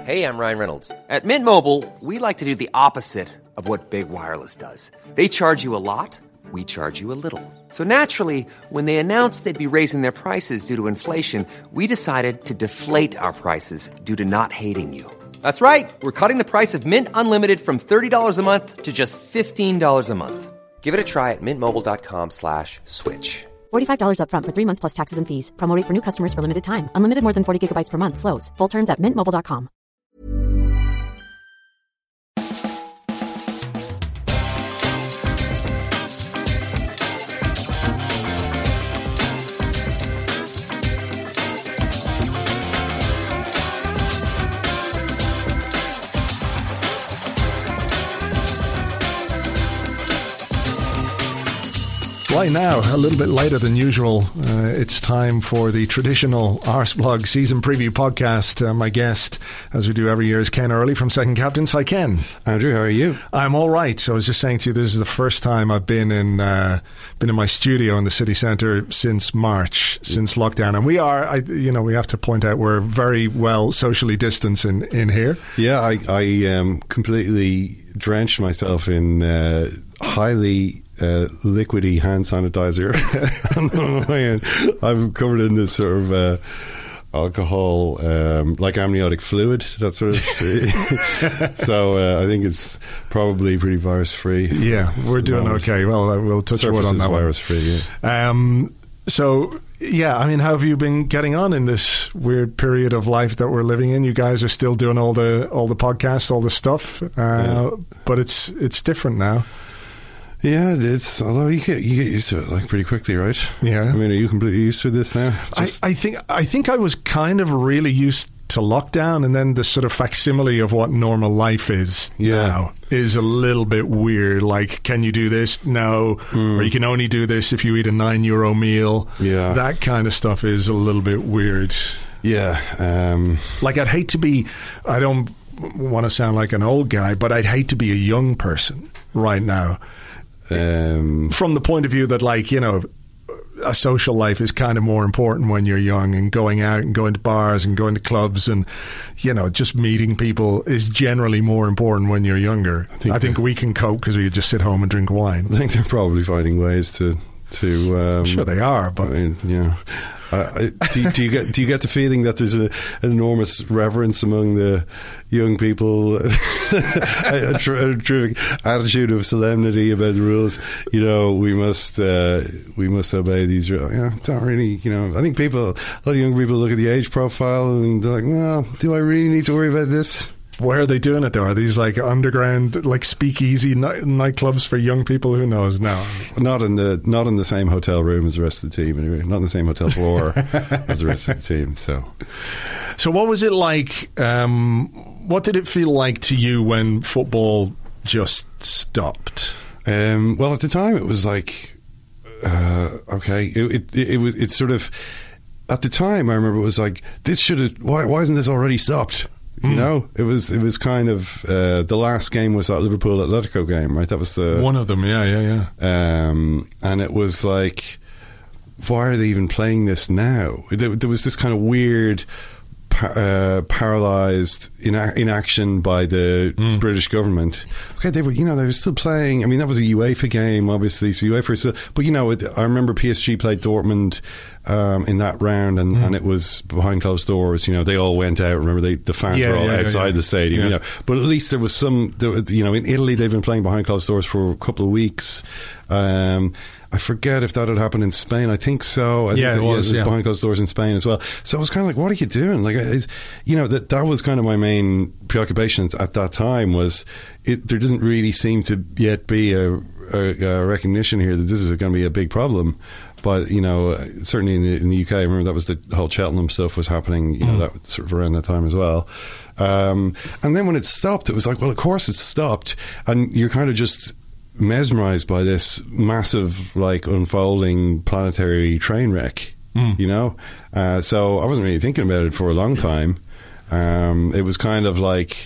Hey, I'm Ryan Reynolds. At Mint Mobile, we like to do the opposite of what Big Wireless does. They charge you a lot, we charge you a little. So naturally, when they announced they'd be raising their prices due to inflation, we decided to deflate our prices due to not hating you. That's right. We're cutting the price of Mint Unlimited from $30 a month to just $15 a month. Give it a try at mintmobile.com/switch. $45 up front for 3 months plus taxes and fees. Promo rate for new customers for limited time. Unlimited more than 40 gigabytes per month. Slows full terms at mintmobile.com. Right now, a little bit later than usual, it's time for the traditional Arsblog season preview podcast. My guest, as we do every year, is Ken Early from Second Captains. Hi, Ken. Andrew, how are you? I'm all right. So I was just saying to you, this is the first time I've been in my studio in the city centre since March, since lockdown, and we have to point out we're very well socially distanced in here. Yeah, I completely drenched myself in highly liquidy hand sanitizer. I'm covered in this sort of alcohol, like amniotic fluid, that sort of so I think it's probably pretty virus free. Yeah, we're doing okay. Well, we'll touch wood on that virus free. Yeah. So yeah, I mean, how have you been getting on in this weird period of life that we're living in? You guys are still doing all the podcasts, all the stuff, but it's different now. Yeah, although you get used to it like pretty quickly, right? Yeah. I mean, are you completely used to this now? I think I was kind of really used to lockdown, and then the sort of facsimile of what normal life is now is a little bit weird. Like, can you do this? No. Or you can only do this if you eat a €9 meal. Yeah. That kind of stuff is a little bit weird. Yeah. Like, I don't want to sound like an old guy, but I'd hate to be a young person right now. From the point of view that, like, you know, a social life is kind of more important when you're young, and going out and going to bars and going to clubs and, you know, just meeting people is generally more important when you're younger. I think we can cope because we just sit home and drink wine. I think they're probably finding ways to sure they are, but I mean, you know, do you get the feeling that there's an enormous reverence among the young people, a terrific attitude of solemnity about the rules? You know, we must obey these rules. Yeah, don't really. You know, I think a lot of young people look at the age profile and they're like, well, do I really need to worry about this? Where are they doing it though? Are these like underground, like speakeasy nightclubs for young people? Who knows now? Not in the same hotel room as the rest of the team. Anyway, not in the same hotel floor as the rest of the team. So what was it like? What did it feel like to you when football just stopped? Well, at the time, it was like okay. It sort of, at the time, I remember it was like, this should have. Why isn't this already stopped? You know, it was kind of the last game was that Liverpool Atletico game, right? That was the one of them, yeah. And it was like, why are they even playing this now? There was this kind of weird paralysed inaction by the British government. Okay, they were still playing. I mean, that was a UEFA game, obviously. So UEFA still, but you know, I remember PSG played Dortmund in that round, and it was behind closed doors. You know, they all went out. Remember, the fans were all outside the stadium. Yeah. You know, but at least there was some. You know, in Italy, they've been playing behind closed doors for a couple of weeks. I forget if that had happened in Spain. I think so. I think it was behind closed doors in Spain as well. So I was kind of like, what are you doing? Like, you know, that was kind of my main preoccupation at that time. Was there doesn't really seem to yet be a recognition here that this is going to be a big problem. But, you know, certainly in the UK, I remember that was the whole Cheltenham stuff was happening, you know, that sort of around that time as well. And then when it stopped, it was like, well, of course it's stopped. And you're kind of just mesmerized by this massive, like, unfolding planetary train wreck, you know? So I wasn't really thinking about it for a long time. It was kind of like,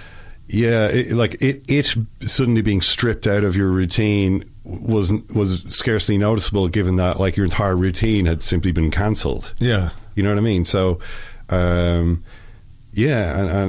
it suddenly being stripped out of your routine was scarcely noticeable, given that, like, your entire routine had simply been cancelled. Yeah. You know what I mean? So, Yeah,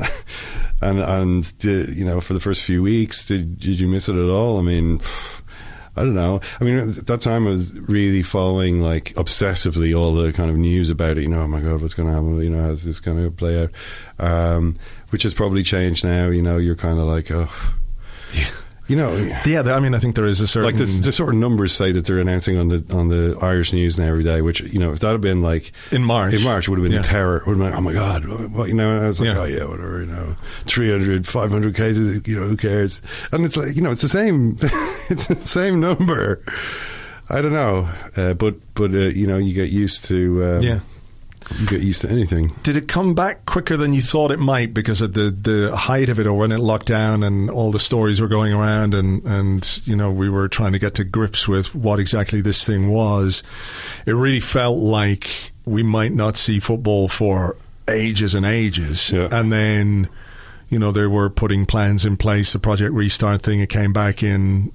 and you know, for the first few weeks, did you miss it at all? I mean, I don't know. I mean, at that time I was really following, like, obsessively all the kind of news about it. You know, oh my God, what's going to happen? You know, how's this going to play out? Which has probably changed now. You know, you're kind of like, oh, you know, yeah. I mean, I think there is a certain, like, the sort of numbers say that they're announcing on the Irish news now every day. Which, you know, if that had been like in March, it would have been terror. It would have been like, oh my God, what, you know? And I was like, oh yeah, whatever. You know, 300, 500 cases. You know, who cares? And it's like, you know, it's the same. It's the same number. I don't know, but you know, you get used to you get used to anything. Did it come back quicker than you thought it might because of the height of it, or when it locked down and all the stories were going around and you know, we were trying to get to grips with what exactly this thing was? It really felt like we might not see football for ages and ages. Yeah. And then, you know, they were putting plans in place. The Project Restart thing, it came back in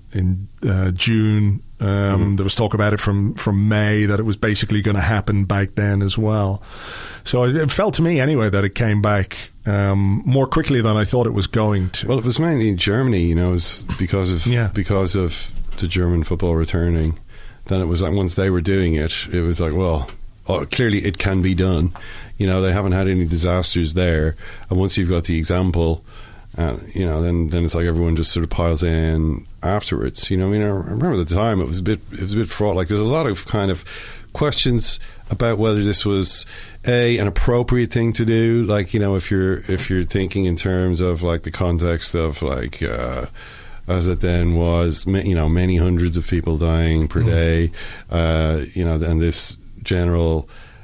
June. There was talk about it from May, that it was basically going to happen back then as well. So it felt to me anyway that it came back more quickly than I thought it was going to. Well, it was mainly in Germany, you know, it was because of the German football returning. Then it was like, once they were doing it, it was like, well, clearly it can be done. You know, they haven't had any disasters there, and once you've got the example, you know, then it's like everyone just sort of piles in afterwards. You know, I mean, I remember at the time it was a bit fraught. Like, there's a lot of kind of questions about whether this was an appropriate thing to do. Like, you know, if you're thinking in terms of like the context of like as it then was, you know, many hundreds of people dying per day, you know, and this general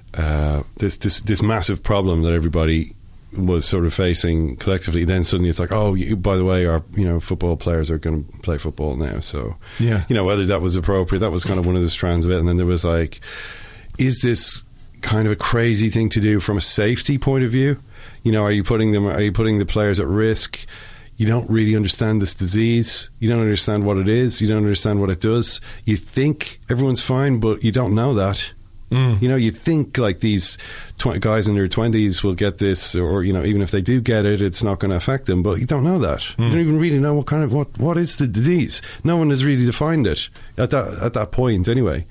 this massive problem that everybody was sort of facing collectively. Then suddenly it's like, oh, by the way, our, you know, football players are going to play football now. So, yeah, you know, whether that was appropriate, that was kind of one of the strands of it. And then there was like, is this kind of a crazy thing to do from a safety point of view? You know, are you putting the players at risk? You don't really understand this disease. You don't understand what it is. You don't understand what it does. You think everyone's fine, but you don't know that. You know, you think like these guys in their 20s will get this, or, you know, even if they do get it, it's not going to affect them. But you don't know that. You don't even really know what is the disease. No one has really defined it at that point, anyway.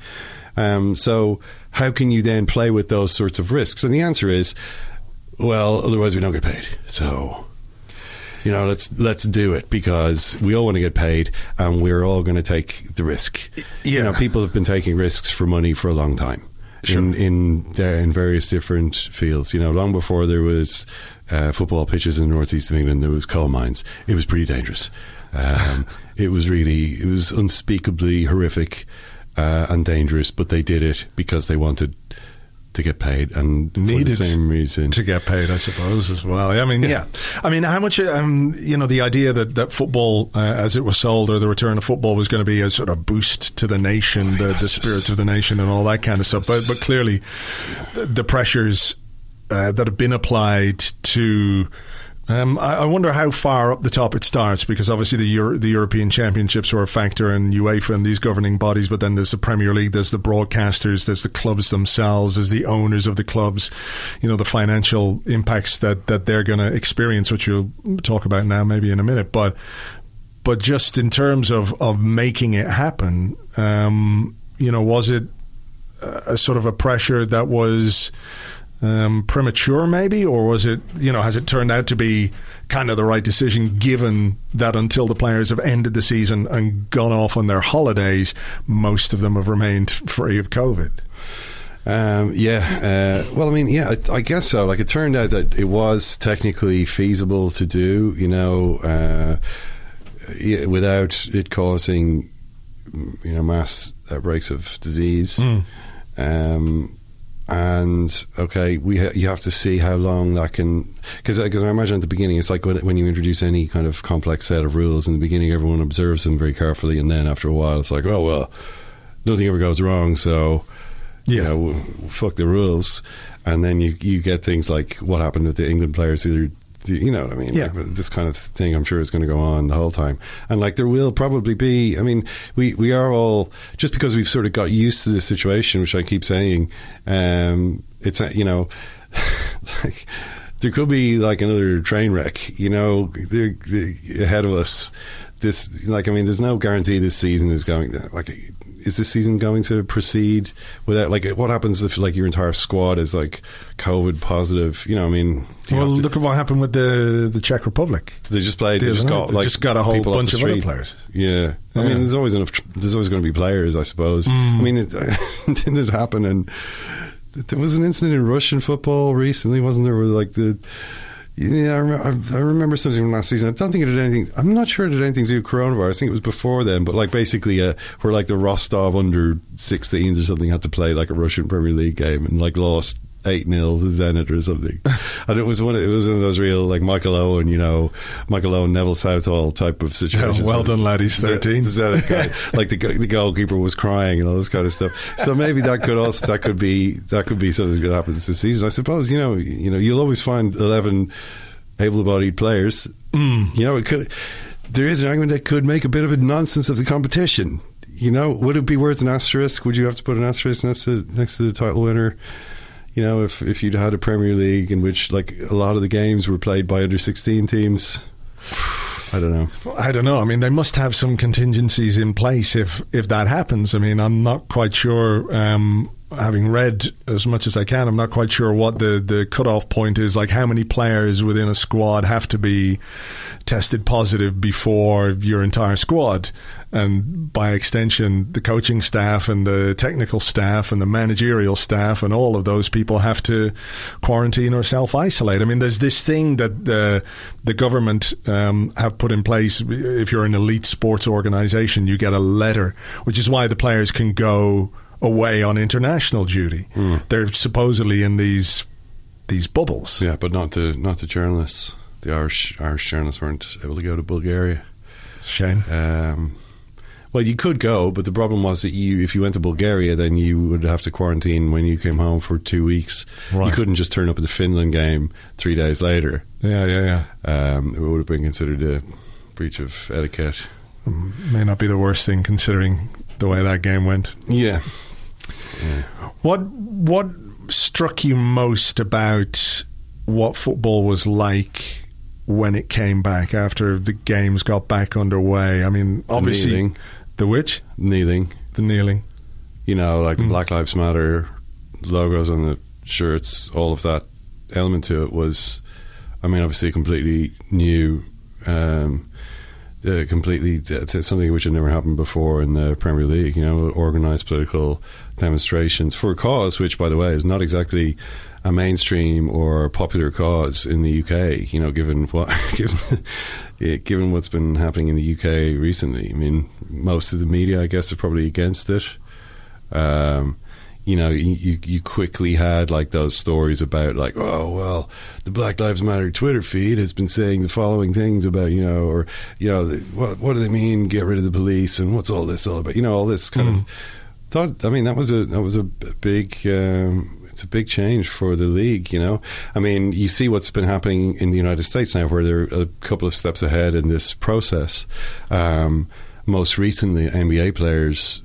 So how can you then play with those sorts of risks? And the answer is, well, otherwise we don't get paid. So, you know, let's do it because we all want to get paid, and we're all going to take the risk. Yeah. You know, people have been taking risks for money for a long time. Sure. In various different fields. You know, long before there was football pitches in the northeast of England, there was coal mines. It was pretty dangerous. It was unspeakably horrific and dangerous, but they did it because they wanted to get paid, and needed for the same reason to get paid, I suppose, as well. I mean, yeah. I mean, how much, you know, the idea that football, as it was sold, or the return of football, was going to be a sort of boost to the nation, the spirits of the nation, and all that kind of stuff. But clearly, the pressures that have been applied to. I wonder how far up the top it starts, because obviously the European Championships are a factor, and UEFA and these governing bodies, but then there's the Premier League, there's the broadcasters, there's the clubs themselves, there's the owners of the clubs, you know, the financial impacts that they're going to experience, which we'll talk about now maybe in a minute. But just in terms of making it happen, you know, was it a sort of a pressure that was premature maybe, or was it, you know, has it turned out to be kind of the right decision, given that until the players have ended the season and gone off on their holidays, most of them have remained free of COVID? Well, I mean, yeah, I guess so. Like, it turned out that it was technically feasible to do, you know, without it causing, you know, mass outbreaks of disease. And okay, you have to see how long that can, because I imagine at the beginning it's like when you introduce any kind of complex set of rules. In the beginning, everyone observes them very carefully, and then after a while, it's like, oh well, nothing ever goes wrong, so you know, fuck the rules. And then you get things like what happened with the England players who, you know what I mean? Yeah. Like, this kind of thing, I'm sure, is going to go on the whole time. And like, there will probably be, I mean, we are all, just because we've sort of got used to this situation, which I keep saying, it's, you know, like, there could be like another train wreck, you know, they're ahead of us. This, like, I mean, there's no guarantee this season is going, like, is this season going to proceed without, like, what happens if, like, your entire squad is, like, COVID positive? You know, I mean... Well, look at what happened with the Czech Republic. They just played... They just got a whole bunch of other players. Yeah. I mean, there's always going to be players, I suppose. I mean, didn't it happen? And there was an incident in Russian football recently, wasn't there, where, like, Yeah, I remember something from last season. I don't think it had anything... I'm not sure it had anything to do with coronavirus. I think it was before then. But, like, basically, where, like, the Rostov under-16s or something had to play, like, a Russian Premier League game and, like, lost 8-0 to Zenit or something. And it was one of those real, like, Michael Owen, Neville Southall type of situations. Yeah, well done, lad. He's 13. Zenit guy. Like, the goalkeeper was crying and all this kind of stuff. So maybe that could be something that happens this season. I suppose, you know, you'll always find 11 able-bodied players. You know, there is an argument that could make a bit of a nonsense of the competition. You know, would it be worth an asterisk? Would you have to put an asterisk next to the title winner? You know, if you'd had a Premier League in which, like, a lot of the games were played by under-16 teams, I don't know. I mean, they must have some contingencies in place if that happens. I mean, I'm not quite sure, having read as much as I can, I'm not quite sure what the cutoff point is, like how many players within a squad have to be tested positive before your entire squad. And by extension, the coaching staff and the technical staff and the managerial staff and all of those people have to quarantine or self-isolate. I mean, there's this thing that the government have put in place. If you're an elite sports organisation, you get a letter, which is why the players can go away on international duty. They're supposedly in these bubbles. Yeah, but not the journalists. The Irish journalists weren't able to go to Bulgaria. Shame. Well, you could go, but the problem was that if you went to Bulgaria, then you would have to quarantine when you came home for 2 weeks. Right. You couldn't just turn up at the Finland game 3 days later. Yeah. It would have been considered a breach of etiquette. May not be the worst thing considering the way that game went. Yeah. What struck you most about what football was like when it came back after the games got back underway? I mean, obviously... Kneeling. The which? Kneeling. The kneeling. You know, like Black Lives Matter logos on the shirts, all of that element to it was, I mean, obviously completely new, completely something which had never happened before in the Premier League, you know, organised political demonstrations for a cause which, by the way, is not exactly a mainstream or popular cause in the UK, you know, given what's been happening in the UK recently. I mean, most of the media, I guess, are probably against it. You know, you quickly had like those stories about like, oh, well, the Black Lives Matter Twitter feed has been saying the following things about, you know, or, you know, what do they mean, get rid of the police, and what's all this all about? You know, all this kind of thought. I mean, that was a big. It's a big change for the league, you know. I mean, you see what's been happening in the United States now, where they're a couple of steps ahead in this process. Most recently, NBA players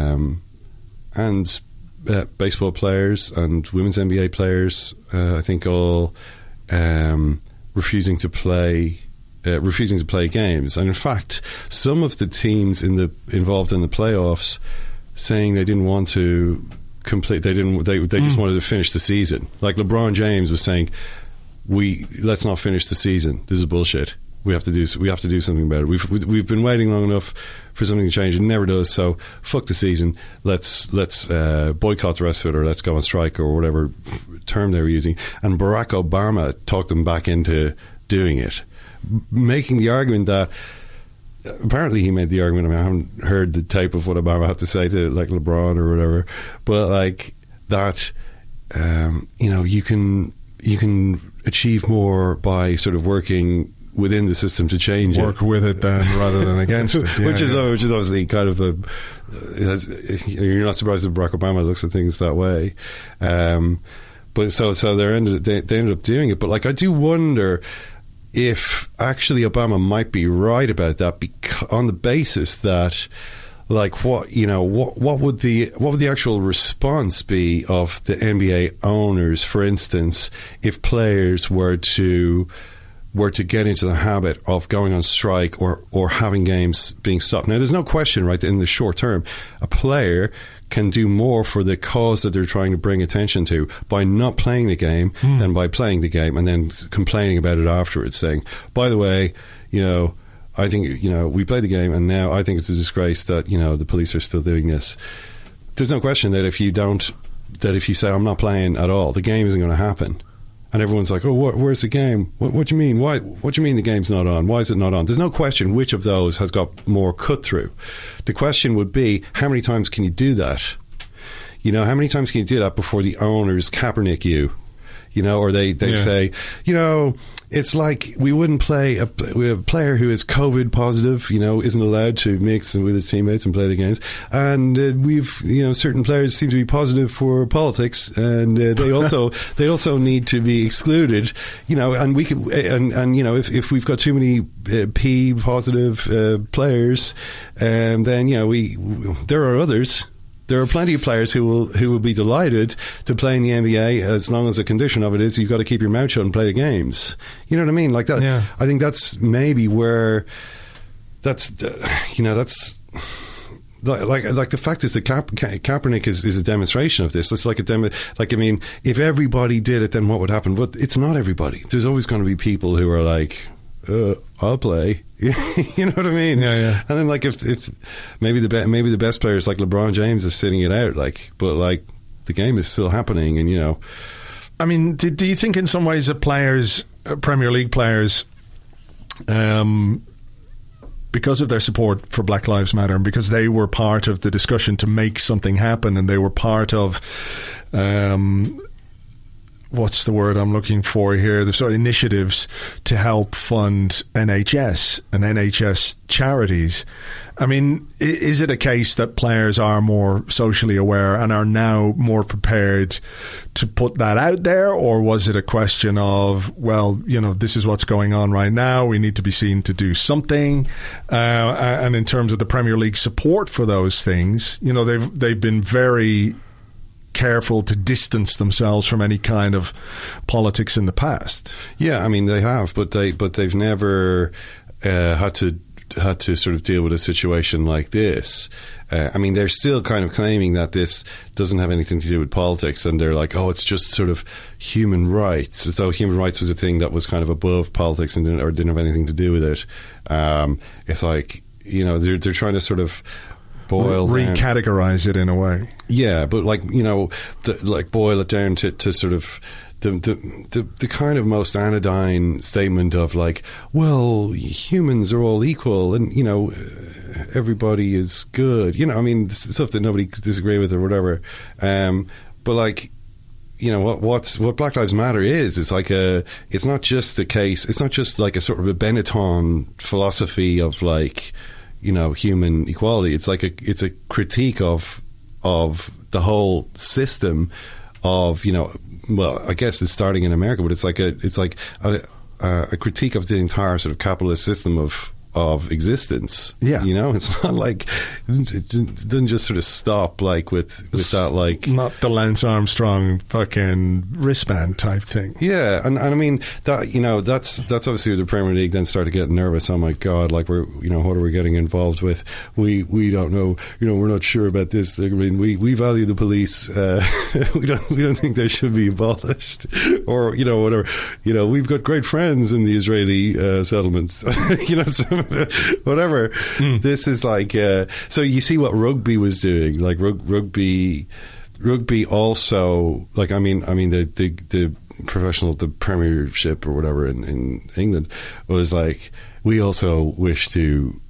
and baseball players and women's NBA players, I think, all refusing to play games. And in fact, some of the teams involved in the playoffs saying they didn't want to complete. They just wanted to finish the season. Like LeBron James was saying, let's not finish the season. This is bullshit. We have to do something about it. We've been waiting long enough for something to change. It never does. So fuck the season. Let's boycott the rest of it, or let's go on strike, or whatever term they were using. And Barack Obama talked them back into doing it, making the argument that. Apparently he made the argument. I mean, I haven't heard the tape of what Obama had to say to like LeBron or whatever, but like that, you know, you can achieve more by sort of working within the system to change work with it rather than against it, which is obviously kind of you're not surprised that Barack Obama looks at things that way, but so they ended up doing it. But like, I do wonder if actually Obama might be right about that, on the basis that, like what would the actual response be of the NBA owners, for instance, if players were to get into the habit of going on strike or having games being stopped? Now, there's no question, right, that in the short term, a player can do more for the cause that they're trying to bring attention to by not playing the game than by playing the game and then complaining about it afterwards, saying, by the way, I think, we played the game and now I think it's a disgrace that, the police are still doing this. There's no question that if you say, I'm not playing at all, the game isn't going to happen. And everyone's like, oh, where's the game? What do you mean? What do you mean the game's not on? Why is it not on? There's no question which of those has got more cut through. The question would be, how many times can you do that? How many times can you do that before the owners Kaepernick you? Or they say, it's like we wouldn't play a player who is COVID positive, isn't allowed to mix with his teammates and play the games. And we've, certain players seem to be positive for politics, and they also need to be excluded. And we can, and if we've got too many P positive players, then there are others. There are plenty of players who will be delighted to play in the NBA as long as the condition of it is you've got to keep your mouth shut and play the games. You know what I mean? Like that. Yeah. I think that's maybe where that's like the fact is that Kaepernick is a demonstration of this. It's like if everybody did it, then what would happen? But it's not everybody. There's always going to be people who are like, I'll play. You know what I mean? Yeah. And then if maybe the best players like LeBron James is sitting it out, but the game is still happening, and I mean, do you think in some ways that players, Premier League players, because of their support for Black Lives Matter and because they were part of the discussion to make something happen, and they were part of what's the word I'm looking for here? The sort of initiatives to help fund NHS and NHS charities. I mean, is it a case that players are more socially aware and are now more prepared to put that out there? Or was it a question of, well, this is what's going on right now, we need to be seen to do something? And in terms of the Premier League support for those things, they've been very careful to distance themselves from any kind of politics in the past. Yeah, I mean they have, but they've never had to sort of deal with a situation like this. I mean, they're still kind of claiming that this doesn't have anything to do with politics, and they're like, oh, it's just sort of human rights, as though human rights was a thing that was kind of above politics and didn't have anything to do with it. It's like, they're trying to sort of recategorize it in a way. Yeah, but boil it down to sort of the kind of most anodyne statement of well, humans are all equal and everybody is good. I mean, stuff that nobody disagree with or whatever. But what Black Lives Matter is it's not just a case. It's not just like a sort of a Benetton philosophy of human equality. It's it's a critique of the whole system of well, I guess it's starting in America, but it's like a critique of the entire sort of capitalist system of existence. Yeah, it's not it doesn't just sort of stop with that not the Lance Armstrong fucking wristband type thing. Yeah, and I mean that that's obviously where the Premier League then started getting nervous. Oh my God, we're what are we getting involved with? We don't know. We're not sure about this. I mean, we value the police. we don't think they should be abolished or whatever. We've got great friends in the Israeli settlements. Whatever. This is so you see what rugby was doing. Rugby also I mean the professional, the Premiership or whatever in England was we also wish to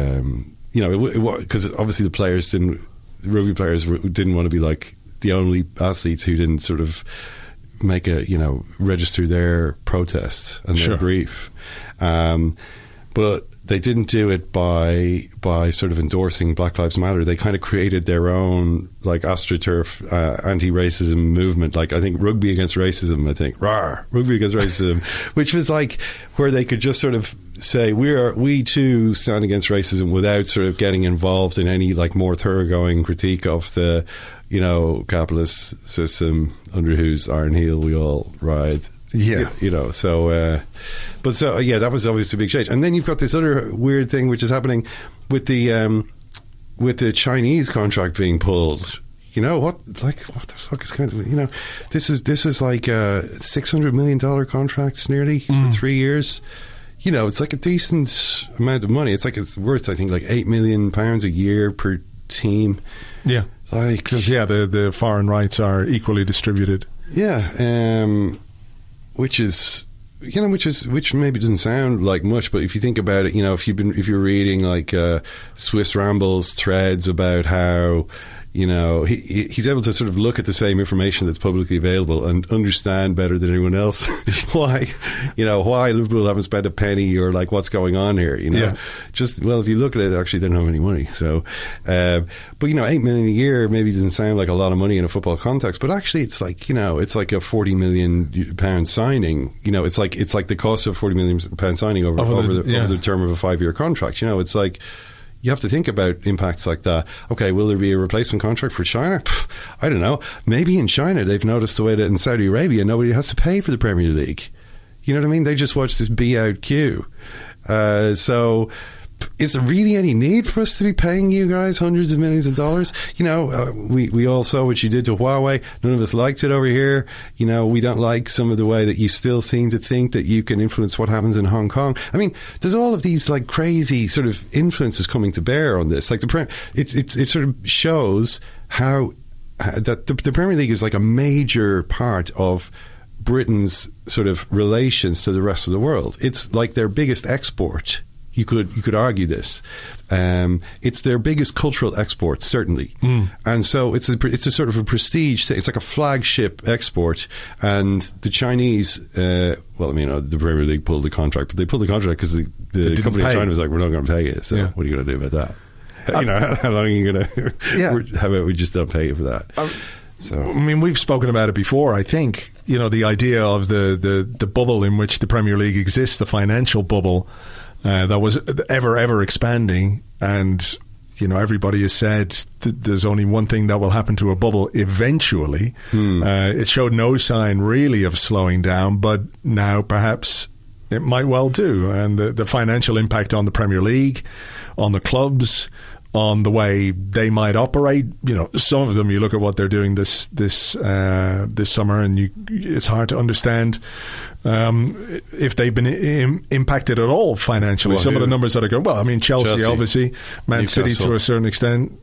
because obviously the rugby players didn't want to be the only athletes who didn't sort of make register their protests and their grief, but they didn't do it by sort of endorsing Black Lives Matter. They kind of created their own AstroTurf anti-racism movement. I think Rugby Against Racism. Rugby Against Racism, which was where they could just sort of say we too stand against racism without sort of getting involved in any like more thoroughgoing critique of the, capitalist system under whose iron heel we all ride. Yeah. That was obviously a big change. And then you've got this other weird thing which is happening with the Chinese contract being pulled. What the fuck is kind of, this was like a $600 million contract nearly for 3 years. It's like a decent amount of money. It's worth, I think, like £8 million a year per team. Yeah. Because the foreign rights are equally distributed. Yeah. Which maybe doesn't sound like much, but if you think about it, if you're reading like Swiss Rambles threads about how he's able to sort of look at the same information that's publicly available and understand better than anyone else why Liverpool haven't spent a penny or like what's going on here. If you look at it, actually they don't have any money. So, but $8 million a year maybe doesn't sound like a lot of money in a football context, but actually it's like it's like a £40 million signing. It's like the cost of £40 million signing over the term of a 5-year contract. It's like. You have to think about impacts like that. Okay, will there be a replacement contract for China? I don't know. Maybe in China they've noticed the way that in Saudi Arabia nobody has to pay for the Premier League. You know what I mean? They just watch this be-out queue. So is there really any need for us to be paying you guys hundreds of millions of dollars? We all saw what you did to Huawei. None of us liked it over here. We don't like some of the way that you still seem to think that you can influence what happens in Hong Kong. I mean, there's all of these like crazy sort of influences coming to bear on this. Like it sort of shows how that the Premier League is like a major part of Britain's sort of relations to the rest of the world. It's like their biggest export. You could argue this. It's their biggest cultural export, certainly, and so it's a sort of a prestige thing. It's like a flagship export. And the Chinese, the Premier League pulled the contract, but they pulled the contract because the company in China was like, "We're not going to pay you." So what are you going to do about that? How long are you going to? Yeah. How about we just don't pay you for that? So, we've spoken about it before. I think the idea of the bubble in which the Premier League exists, the financial bubble. That was ever expanding, and everybody has said that there's only one thing that will happen to a bubble eventually. It showed no sign really of slowing down, but now perhaps it might well do. And the financial impact on the Premier League, on the clubs, on the way they might operate. Some of them, you look at what they're doing this summer, and it's hard to understand if they've been impacted at all financially. Some of the numbers that are going, Chelsea obviously, Man City to a certain extent.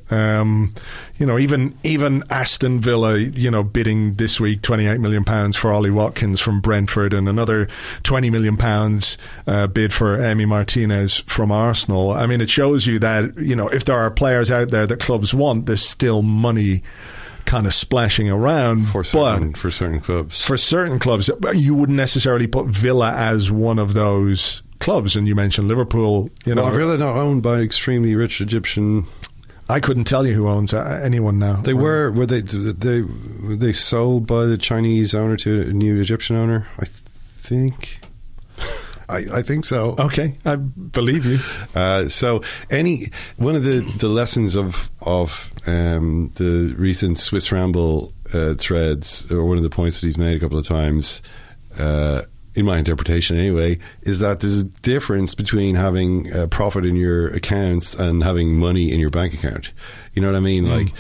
Even Aston Villa, bidding this week £28 million for Ollie Watkins from Brentford, and another £20 million bid for Emi Martinez from Arsenal. It shows you that if there are players out there that clubs want, there's still money kind of splashing around for certain clubs. For certain clubs, you wouldn't necessarily put Villa as one of those clubs. And you mentioned Liverpool. Villa not owned by extremely rich Egyptian. I couldn't tell you who owns anyone now. They were they sold by the Chinese owner to a new Egyptian owner? I think. I think so. Okay, I believe you. So, one of the lessons of the recent Swiss Ramble threads, or one of the points that he's made a couple of times, in my interpretation anyway, is that there's a difference between having a profit in your accounts and having money in your bank account. You know what I mean?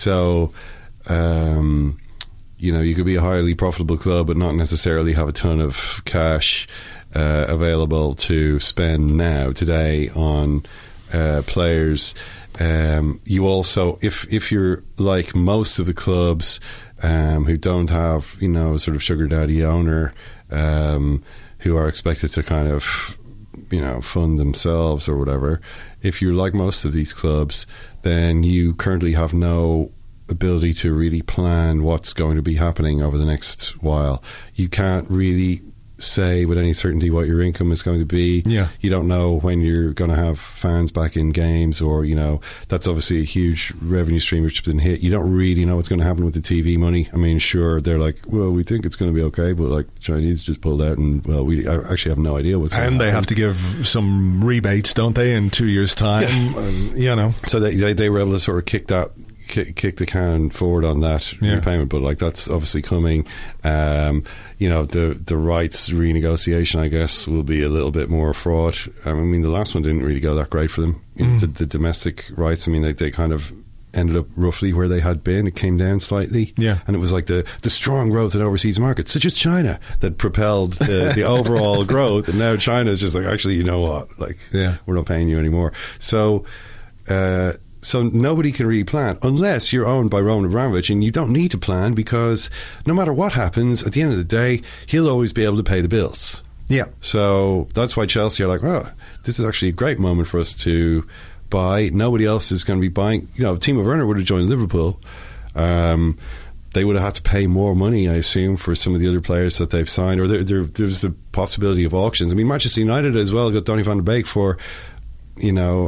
You could be a highly profitable club but not necessarily have a ton of cash available to spend today on players. You also, if you're like most of the clubs who don't have sort of sugar daddy owner who are expected to kind of fund themselves or whatever, if you're like most of these clubs, then you currently have no ability to really plan what's going to be happening over the next while. You can't really say with any certainty what your income is going to be. Yeah. You don't know when you're going to have fans back in games, or, you know, that's obviously a huge revenue stream which has been hit. You don't really know what's going to happen with the TV money. I mean, sure, they're like, well, we think it's going to be okay, but like the Chinese just pulled out, and well, I actually have no idea what's going to happen. And they have to give some rebates, don't they, in 2 years' time? Yeah. You know. So they were able to sort of kick the can forward on that repayment, but like that's obviously coming. You know, the rights renegotiation, I guess, will be a little bit more fraught. I mean, the last one didn't really go that great for them. You know, the domestic rights, I mean, they kind of ended up roughly where they had been. It came down slightly, and it was like the strong growth in overseas markets, such as China, that propelled the overall growth. And now China is just like, actually, you know what, like, we're not paying you anymore. So nobody can really plan unless you're owned by Roman Abramovich, and you don't need to plan because no matter what happens, at the end of the day, he'll always be able to pay the bills. Yeah. So that's why Chelsea are like, oh, this is actually a great moment for us to buy. Nobody else is going to be buying. You know, Timo Werner would have joined Liverpool. They would have had to pay more money, I assume, for some of the other players that they've signed, or there's the possibility of auctions. I mean, Manchester United as well got Donny van de Beek for, you know,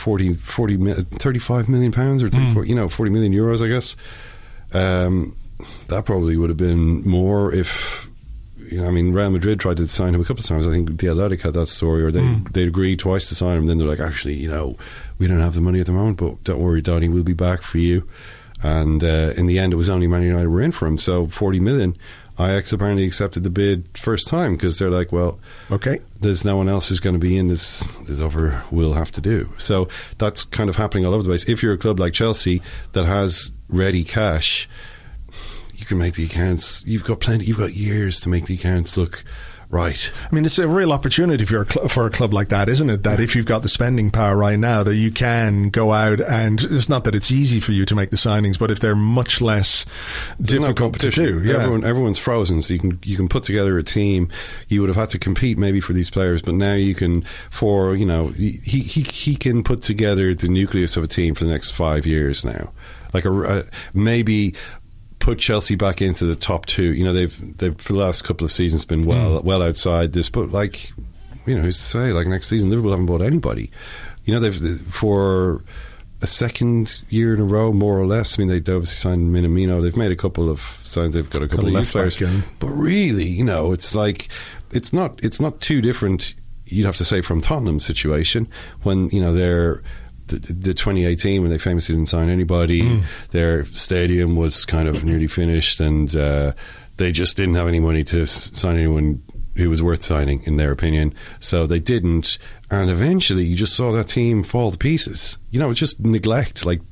35 million pounds or 34, you know, 40 million euros, I guess. That probably would have been more if, you know, I mean, Real Madrid tried to sign him a couple of times. I think The Athletic had that story, or they agreed twice to sign him. Then they're like, actually, you know, we don't have the money at the moment, but don't worry, Donny, we'll be back for you. And in the end, it was only Man United were in for him. So 40 million. Ajax apparently accepted the bid first time because they're like, well, okay, there's no one else who's going to be in this over, we'll have to do. So that's kind of happening all over the place. If you're a club like Chelsea that has ready cash, you can make the accounts, you've got years to make the accounts look right. I mean, it's a real opportunity for a club like that, isn't it? That if you've got the spending power right now, that you can go out, and it's not that it's easy for you to make the signings, but if they're much less difficult to do, everyone's frozen. So you can put together a team. You would have had to compete maybe for these players, but now you can. For, you know, he can put together the nucleus of a team for the next 5 years now, like maybe put Chelsea back into the top two. You know, they've for the last couple of seasons been well outside this, but like, you know, who's to say? Like next season, Liverpool haven't bought anybody. You know, they've for a second year in a row, more or less. I mean, they obviously signed Minamino. They've made a couple of signs. They've got a couple of youth players, but really, you know, it's like it's not too different. You'd have to say from Tottenham's situation when, you know, they're. The 2018, when they famously didn't sign anybody, their stadium was kind of nearly finished, and they just didn't have any money to sign anyone who was worth signing, in their opinion. So they didn't, and eventually you just saw that team fall to pieces. You know, it's just neglect. Like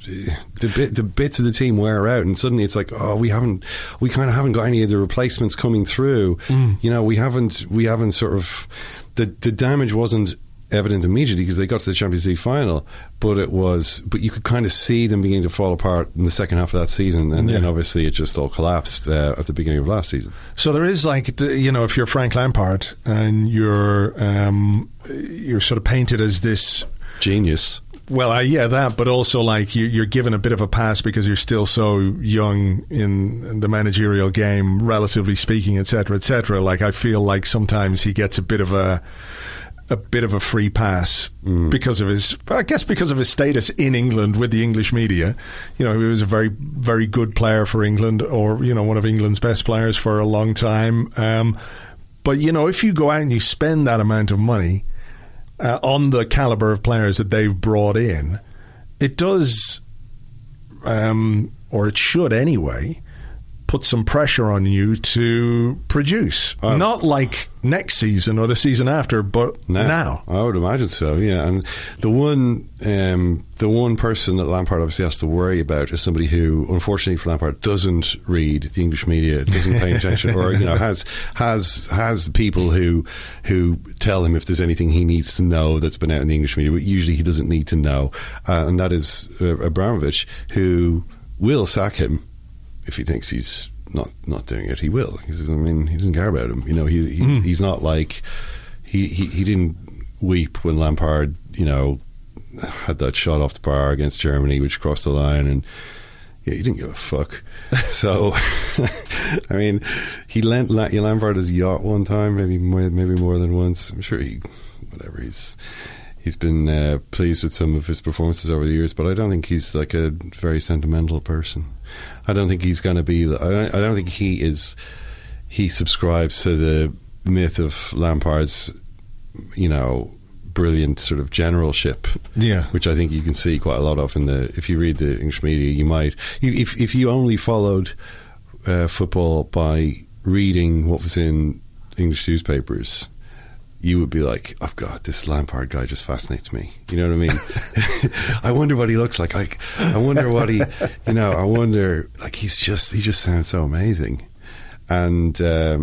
the bits of the team wear out, and suddenly it's like, oh, we kind of haven't got any of the replacements coming through. You know, we haven't sort of the damage wasn't evident immediately because they got to the Champions League final, but you could kind of see them beginning to fall apart in the second half of that season, and then obviously it just all collapsed at the beginning of last season. So there is, like, you know, if you're Frank Lampard and you're sort of painted as this genius. Well, that, but also like you're given a bit of a pass because you're still so young in the managerial game, relatively speaking, etc., etc. Like, I feel like sometimes he gets a bit of a free pass because of his status in England with the English media. You know, he was a very, very good player for England, or, you know, one of England's best players for a long time. But, you know, if you go out and you spend that amount of money on the caliber of players that they've brought in, it does, or it should anyway, put some pressure on you to produce. Not like next season or the season after, but now. I would imagine so, yeah. And the one person that Lampard obviously has to worry about is somebody who, unfortunately for Lampard, doesn't read the English media, doesn't pay attention, or, you know, has people who tell him if there's anything he needs to know that's been out in the English media, but usually he doesn't need to know. And that is Abramovich, who will sack him if he thinks he's not doing it. He will. He says, I mean, he doesn't care about him. You know, he's not like he didn't weep when Lampard, you know, had that shot off the bar against Germany, which crossed the line, and, Yeah, he didn't give a fuck. So, I mean, he lent Lampard his yacht one time, maybe more than once. I'm sure he's been pleased with some of his performances over the years, but I don't think he's like a very sentimental person. I don't think he's going to be. I don't think he subscribes to the myth of Lampard's, brilliant sort of generalship, which I think you can see quite a lot of if you read the English media. You might, if you only followed football by reading what was in English newspapers, you would be like, "Oh God, this Lampard guy just fascinates me." You know what I mean? I wonder what he looks like. I wonder what he, I wonder, like he just sounds so amazing, and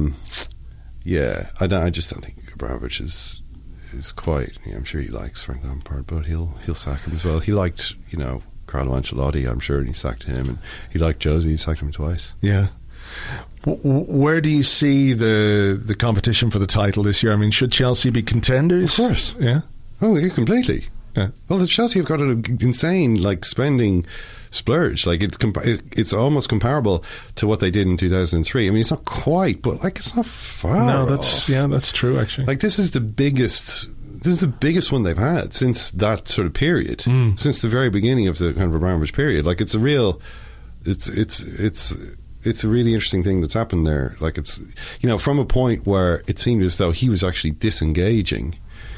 I just don't think Abramovich is quite. I'm sure he likes Frank Lampard, but he'll sack him as well. He liked, Carlo Ancelotti, I'm sure, and he sacked him, and he liked Josie, he sacked him twice. Yeah. Where do you see the competition for the title this year? I mean, should Chelsea be contenders? Of course. Yeah. Oh, yeah, completely. Yeah. Well, the Chelsea have got an insane spending splurge. Like it's almost comparable to what they did in 2003. I mean, it's not quite, but it's not far. No, that's true. Actually, this is the biggest one they've had since that sort of period, since the very beginning of the kind of Abramovich period. Like it's a real, it's a really interesting thing that's happened there. Like it's from a point where it seemed as though he was actually disengaging.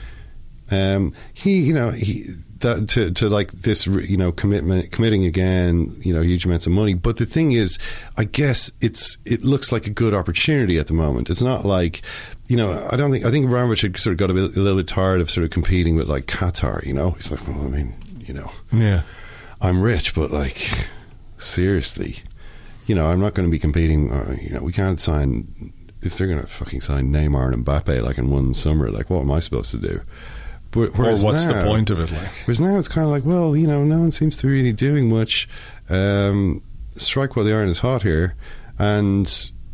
Committing again, huge amounts of money. But the thing is, I guess it looks like a good opportunity at the moment. It's not like, I think Abramovich had sort of got a little bit tired of sort of competing with like Qatar, He's like, well, I mean, yeah, I'm rich, but like, seriously, I'm not going to be competing, we can't sign, if they're going to fucking sign Neymar and Mbappe like in one summer, like what am I supposed to do? Or what's the point of it like? Whereas now it's kind of like, well, no one seems to be really doing much. Strike while the iron is hot here, and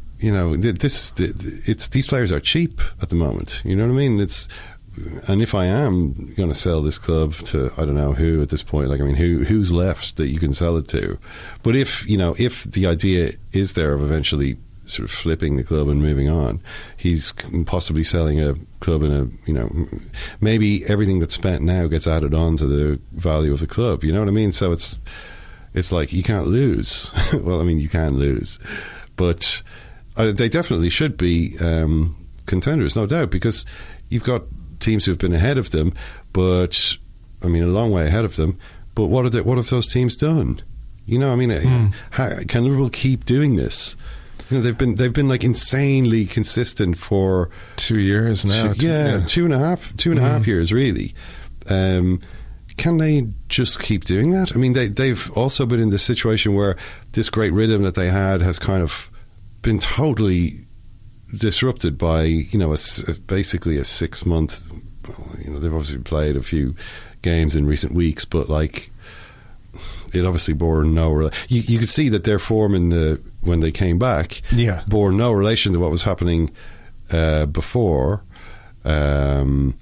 these players are cheap at the moment. You know what I mean? And if I am going to sell this club to I don't know who at this point, like I mean, who's left that you can sell it to? But if the idea is there of eventually sort of flipping the club and moving on, he's possibly selling a club in maybe everything that's spent now gets added on to the value of the club. You know what I mean? So it's like you can't lose. Well, I mean, you can lose, but they definitely should be contenders, no doubt, because you've got teams who've been ahead of them, but I mean, a long way ahead of them. But what have those teams done? I mean, can Liverpool keep doing this? They've been like insanely consistent for 2 years now. 2.5 years really. Can they just keep doing that? I mean, they've also been in this situation where this great rhythm that they had has kind of been totally disrupted by basically a 6 month. They've obviously played a few games in recent weeks, but like it obviously bore no. You could see that their form when they came back, bore no relation to what was happening before. I mean,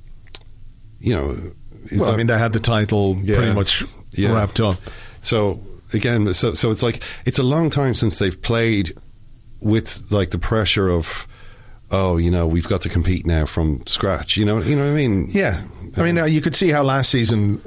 they had the title pretty much wrapped up. So again, so it's like it's a long time since they've played with like the pressure of, we've got to compete now from scratch. You know what I mean? Yeah, I mean, you could see how last season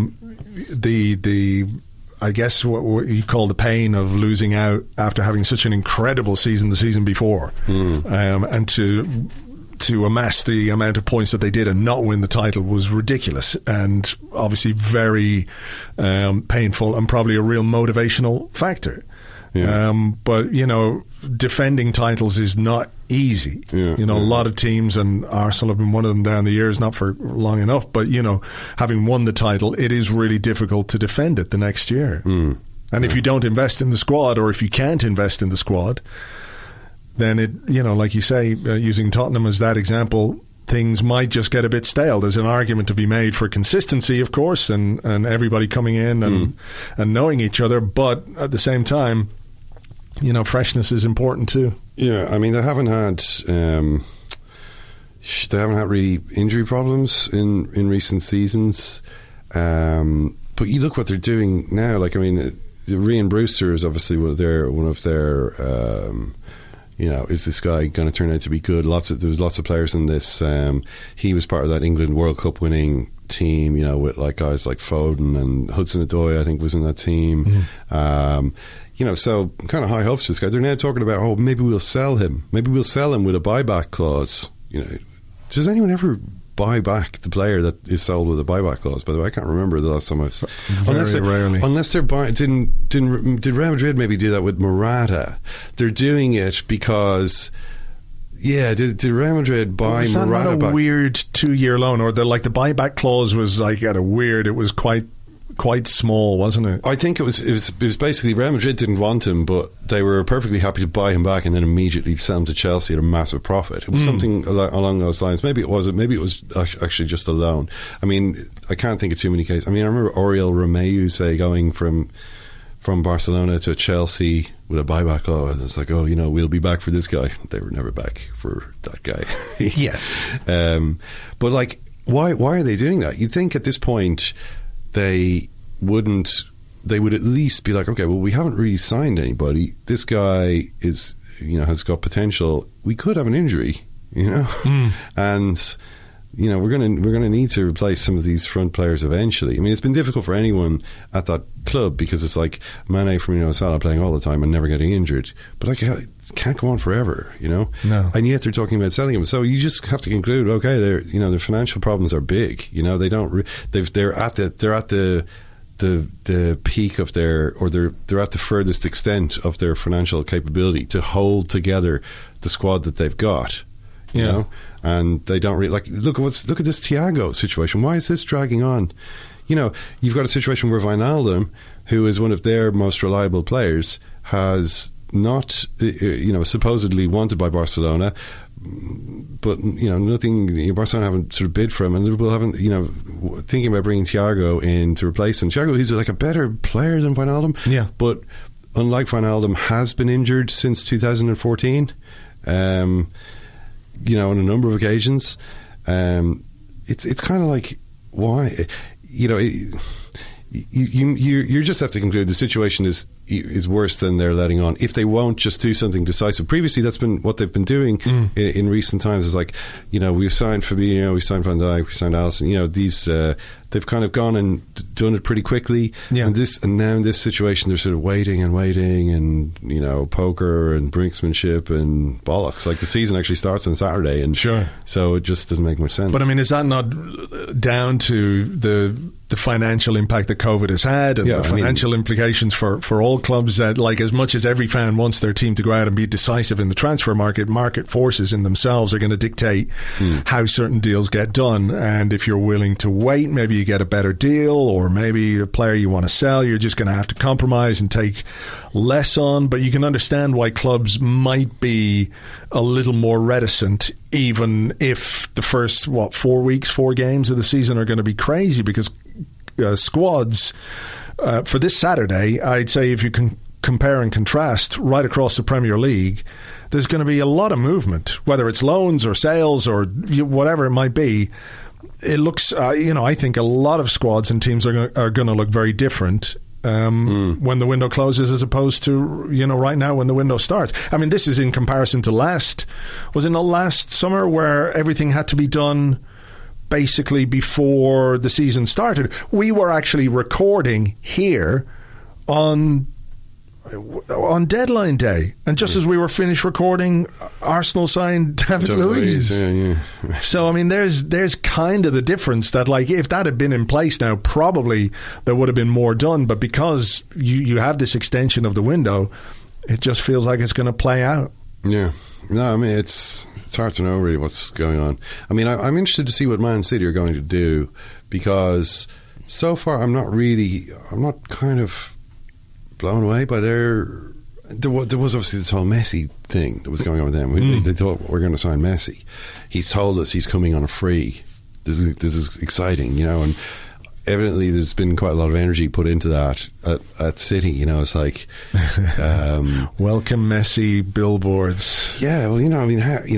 I guess what you call the pain of losing out after having such an incredible season the season before, and to amass the amount of points that they did and not win the title was ridiculous, and obviously very painful and probably a real motivational factor. But defending titles is not easy. A lot of teams, and Arsenal have been one of them down the years, not for long enough, but having won the title, it is really difficult to defend it the next year. And if you don't invest in the squad, or if you can't invest in the squad, then it, like you say, using Tottenham as that example, things might just get a bit stale. There's an argument to be made for consistency, of course, and everybody coming in and knowing each other, but at the same time, freshness is important too. Yeah, I mean, they haven't had really injury problems in recent seasons. But you look what they're doing now. Like, I mean, Rhian Brewster is obviously one of their is this guy going to turn out to be good? There was lots of players in this. He was part of that England World Cup winning team, with like guys like Foden and Hudson-Odoi, I think, was in that team. So kind of high hopes for this guy. They're now talking about, maybe we'll sell him. Maybe we'll sell him with a buyback clause. Does anyone ever buy back the player that is sold with a buyback clause? By the way, I can't remember the last time I've... Rarely. Unless they're buying... Did Real Madrid maybe do that with Morata? They're doing it because... Yeah, did Real Madrid buy Morata back? Was that not a weird 2-year loan? Or the buyback clause was like at a weird... It was quite small, wasn't it? I think it was basically Real Madrid didn't want him, but they were perfectly happy to buy him back and then immediately sell him to Chelsea at a massive profit. It was something along those lines. Maybe it wasn't. Maybe it was actually just a loan. I mean, I can't think of too many cases. I mean, I remember Oriol Romeu going from Barcelona to Chelsea with a buyback clause. It's like, we'll be back for this guy. They were never back for that guy. Yeah. But like, why are they doing that? You'd think at this point they would at least be like, okay, well, we haven't really signed anybody. This guy is, has got potential. We could have an injury, and we're going to need to replace some of these front players eventually. I mean, it's been difficult for anyone at that club because it's like Mane, Firmino, Salah playing all the time and never getting injured. But like, it can't go on forever, No. And yet they're talking about selling him. So you just have to conclude, okay, their financial problems are big. They don't. They're at the peak of they're at the furthest extent of their financial capability to hold together the squad that they've got. You know, and they don't really look at this Thiago situation. Why is this dragging on? You've got a situation where Wijnaldum, who is one of their most reliable players, has not, supposedly wanted by Barcelona, but nothing. Barcelona haven't sort of bid for him, and Liverpool haven't, thinking about bringing Thiago in to replace him. Thiago, he's like a better player than Wijnaldum, but unlike Wijnaldum, has been injured since 2014. On a number of occasions. It's kind of like, why? You just have to conclude the situation is worse than they're letting on. If they won't just do something decisive. Previously, that's been what they've been doing in recent times. Is like, we signed Fabinho, we signed Van Dijk, we signed Alisson. These they've kind of gone and done it pretty quickly. Yeah. And now in this situation, they're sort of waiting, and poker and brinksmanship and bollocks. Like, the season actually starts on Saturday, and so it just doesn't make much sense. But I mean, is that not down to the financial impact that COVID has had, and the financial implications for all clubs, that, like, as much as every fan wants their team to go out and be decisive in the transfer market forces in themselves are going to dictate how certain deals get done. And if you're willing to wait, maybe you get a better deal, or maybe a player you want to sell, you're just going to have to compromise and take less on. But you can understand why clubs might be a little more reticent, even if the first 4 games of the season are going to be crazy, because squads for this Saturday, I'd say, if you can compare and contrast right across the Premier League, there's going to be a lot of movement, whether it's loans or sales or whatever it might be. It looks, I think a lot of squads and teams are going to look very different when the window closes, as opposed to, right now when the window starts. I mean, this is in comparison to last summer, where everything had to be done basically before the season started. We were actually recording here on deadline day, and just as we were finished recording, Arsenal signed David Luiz. So I mean, there's kind of the difference that, like, if that had been in place now, probably there would have been more done, but because you have this extension of the window, it just feels like it's going to play out. No, I mean, it's hard to know really what's going on. I mean, I'm interested to see what Man City are going to do, because so far I'm not kind of blown away by there was obviously this whole Messi thing that was going on with them. They thought, we're going to sign Messi. He's told us he's coming on a free. This is exciting, and evidently there's been quite a lot of energy put into that at City. It's like welcome Messi billboards. Yeah, well, I mean, how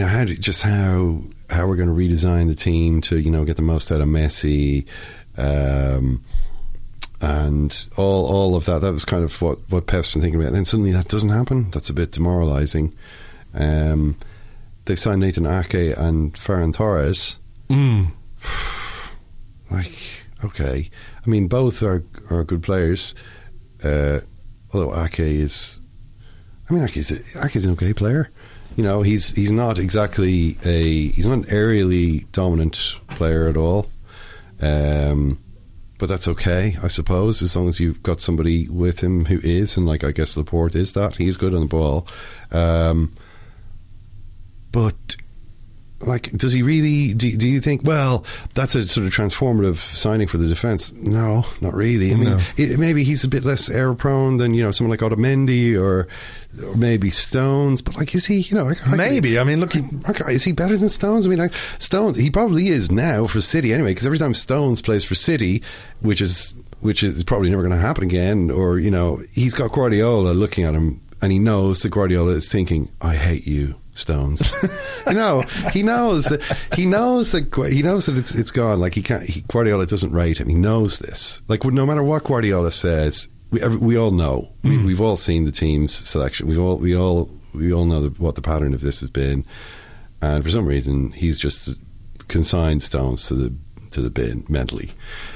we're going to redesign the team to get the most out of Messi. And all of that was kind of what Pep's been thinking about. And then suddenly that doesn't happen. That's a bit demoralising. They've signed Nathan Ake and Ferran Torres. Okay. I mean, both are good players. Although Ake is an okay player. You know, he's not exactly he's not an aerially dominant player at all. But that's okay, I suppose, as long as you've got somebody with him who is, and like I guess Laporte is that. He's good on the ball. But like, does he really? Do you think? Well, that's a sort of transformative signing for the defence. No, not really. I mean, maybe he's a bit less error prone than someone like Otamendi or maybe Stones. But like, is he? Maybe. I mean, look, is he better than Stones? I mean, like Stones, he probably is now for City anyway. Because every time Stones plays for City, which is probably never going to happen again, or he's got Guardiola looking at him, and he knows that Guardiola is thinking, "I hate you, Stones." he knows that it's gone. Like Guardiola doesn't rate him. He knows this. Like no matter what Guardiola says, we all know. We've all seen the team's selection. We all know what the pattern of this has been. And for some reason, he's just consigned Stones to the bin mentally.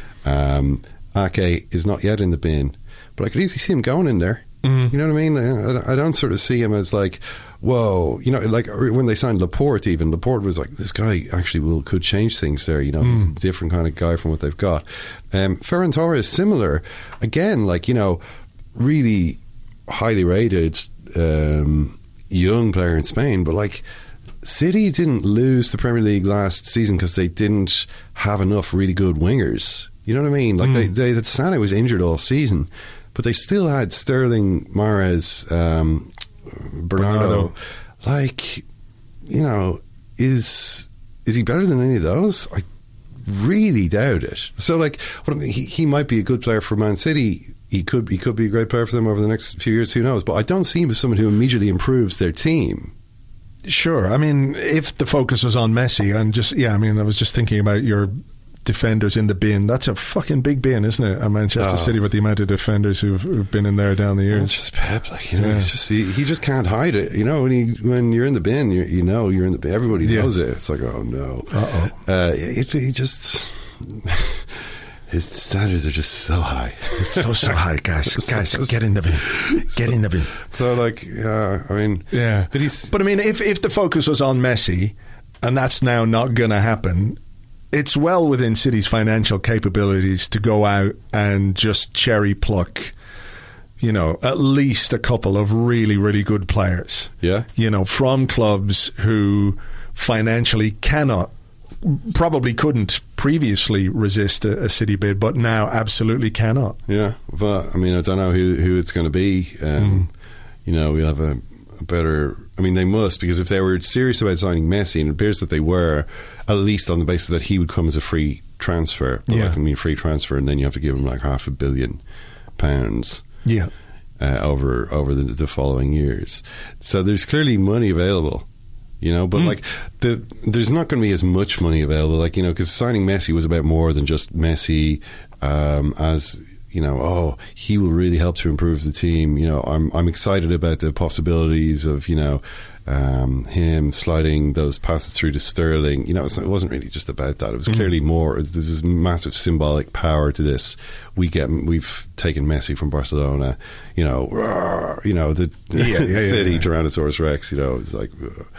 Ake is not yet in the bin, but I could easily see him going in there. You know what I mean? I don't sort of see him as like, whoa, like when they signed Laporte was like, this guy actually could change things there. He's a different kind of guy from what they've got. Ferran Torres is similar. Again, like, really highly rated young player in Spain, but like City didn't lose the Premier League last season because they didn't have enough really good wingers. You know what I mean? Like that Sané was injured all season, but they still had Sterling, Mahrez, Bernardo. Like, is he better than any of those? I really doubt it. So, like, he might be a good player for Man City. He could be a great player for them over the next few years. Who knows? But I don't see him as someone who immediately improves their team. Sure. I mean, if the focus was on Messi, I was just thinking about your defenders in the bin. That's a fucking big bin, isn't it, at Manchester City, with the amount of defenders who've been in there down the years. It's just Pep, like, it's just he just can't hide it. When you're in the bin, you're in the bin. Everybody knows it. It's like, oh no, he just his standards are just so high. It's so high, guys. Get in the bin. Get in the bin. So, like, But I mean, if the focus was on Messi, and that's now not going to happen, it's well within City's financial capabilities to go out and just cherry pluck, at least a couple of really, really good players. Yeah. From clubs who financially probably couldn't previously resist a City bid, but now absolutely cannot. Yeah. But, I mean, I don't know who it's going to be. We'll have a better... I mean, they must, because if they were serious about signing Messi, and it appears that they were, at least on the basis that he would come as a free transfer. Free transfer, and then you have to give him like £500 million. Yeah. Over the following years. So there's clearly money available, but like there's not going to be as much money available, like, because signing Messi was about more than just Messi, as he will really help to improve the team. I'm excited about the possibilities of, him sliding those passes through to Sterling. It wasn't really just about that. It was clearly more. There's massive symbolic power to this. We've taken Messi from Barcelona. The City Tyrannosaurus Rex. It's like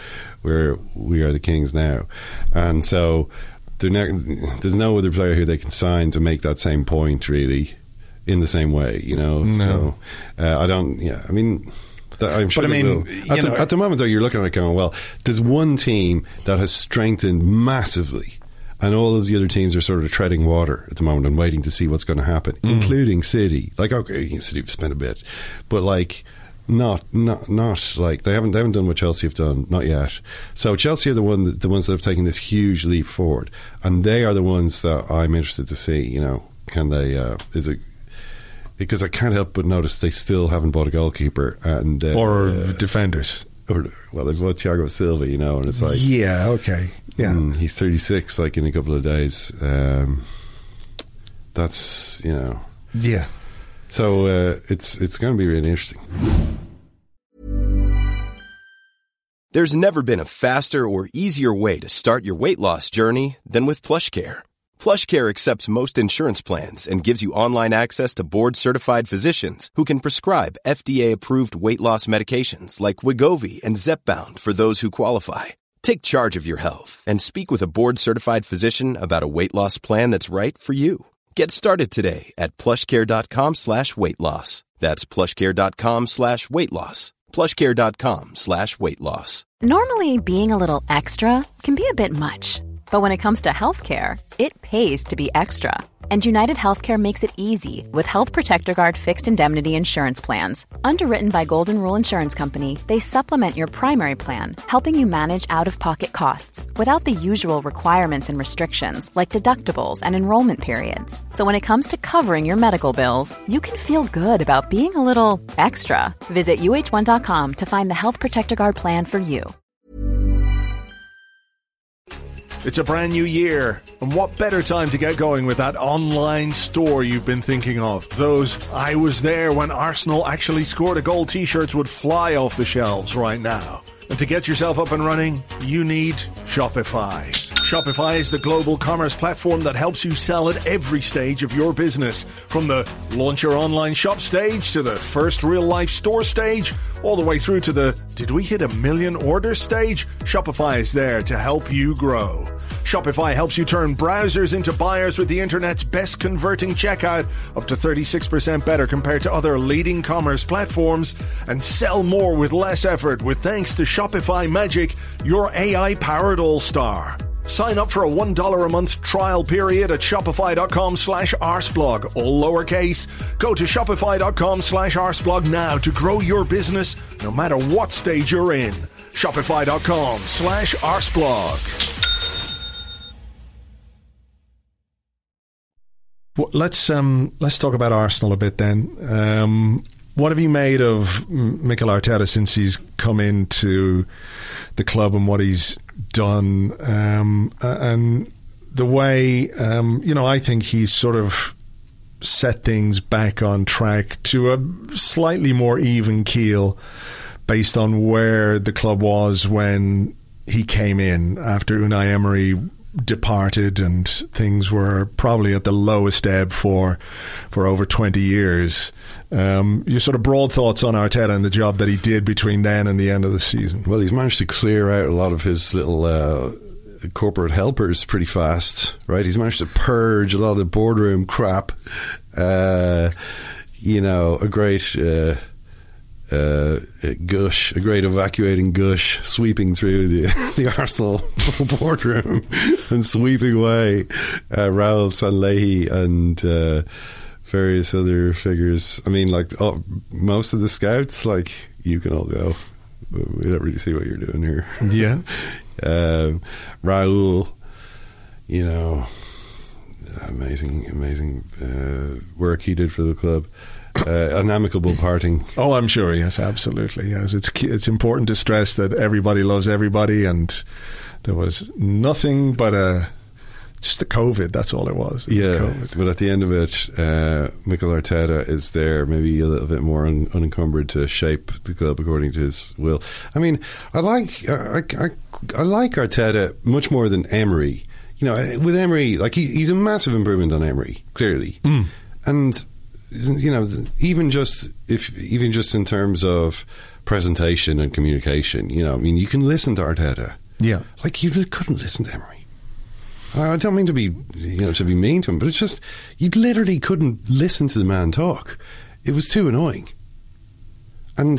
we are the kings now, and so there's no other player who they can sign to make that same point, really, in the same way, No. So I don't. Yeah, I mean, I'm sure. But I mean, at the moment, though, you're looking at it going, well, there's one team that has strengthened massively, and all of the other teams are sort of treading water at the moment and waiting to see what's going to happen, including City. Like, okay, City have spent a bit, but like, not like they haven't done what Chelsea have done, not yet. So Chelsea are the ones that have taken this huge leap forward, and they are the ones that I'm interested to see. Can they? Because I can't help but notice they still haven't bought a goalkeeper or defenders. Well, they've bought Thiago Silva, and it's like, yeah, okay, yeah, he's 36, like in a couple of days. That's Yeah. So it's going to be really interesting. There's never been a faster or easier way to start your weight loss journey than with PlushCare. PlushCare accepts most insurance plans and gives you online access to board-certified physicians who can prescribe FDA-approved weight loss medications like Wegovy and Zepbound for those who qualify. Take charge of your health and speak with a board-certified physician about a weight loss plan that's right for you. Get started today at plushcare.com/weight loss. That's plushcare.com/weight loss. plushcare.com/weight loss. Normally, being a little extra can be a bit much. But when it comes to healthcare, it pays to be extra. And United Healthcare makes it easy with Health Protector Guard fixed indemnity insurance plans. Underwritten by Golden Rule Insurance Company, they supplement your primary plan, helping you manage out-of-pocket costs without the usual requirements and restrictions like deductibles and enrollment periods. So when it comes to covering your medical bills, you can feel good about being a little extra. Visit UH1.com to find the Health Protector Guard plan for you. It's a brand new year, and what better time to get going with that online store you've been thinking of? Those "I was there when Arsenal actually scored a goal" t-shirts would fly off the shelves right now. And to get yourself up and running, you need Shopify. Shopify is the global commerce platform that helps you sell at every stage of your business. From the launch your online shop stage to the first real-life store stage, all the way through to the "did we hit 1 million orders" stage, Shopify is there to help you grow. Shopify helps you turn browsers into buyers with the internet's best converting checkout, up to 36% better compared to other leading commerce platforms, and sell more with less effort with thanks to Shopify Magic, your AI-powered all-star. Sign up for a $1 a month trial period at shopify.com/arseblog, all lowercase. Go to shopify.com/arseblog now to grow your business no matter what stage you're in. Shopify.com/arseblog. Well, let's talk about Arsenal a bit then. What have you made of Mikel Arteta since he's come into the club and what he's done? And the way, I think he's sort of set things back on track to a slightly more even keel based on where the club was when he came in after Unai Emery departed and things were probably at the lowest ebb for over 20 years. Your sort of broad thoughts on Arteta and the job that he did between then and the end of the season? Well, he's managed to clear out a lot of his little corporate helpers pretty fast, right? He's managed to purge a lot of the boardroom crap. A great gush, a great evacuating gush sweeping through the Arsenal boardroom and sweeping away Raul Sanllehi and various other figures. I mean, most of the scouts, you can all go. We don't really see what you're doing here. Yeah. Raul, amazing work he did for the club. An amicable parting. Oh, I'm sure. Yes, absolutely. Yes, it's important to stress that everybody loves everybody, and there was nothing but just the COVID. That's all it was. Yeah, COVID. But at the end of it, Mikel Arteta is there, maybe a little bit more unencumbered to shape the club according to his will. I mean, I like Arteta much more than Emery. With Emery, he's a massive improvement on Emery, clearly, and. Even just in terms of presentation and communication, you can listen to Arteta. Yeah, you couldn't listen to Emery. I don't mean to be mean to him, but it's just you literally couldn't listen to the man talk. It was too annoying. And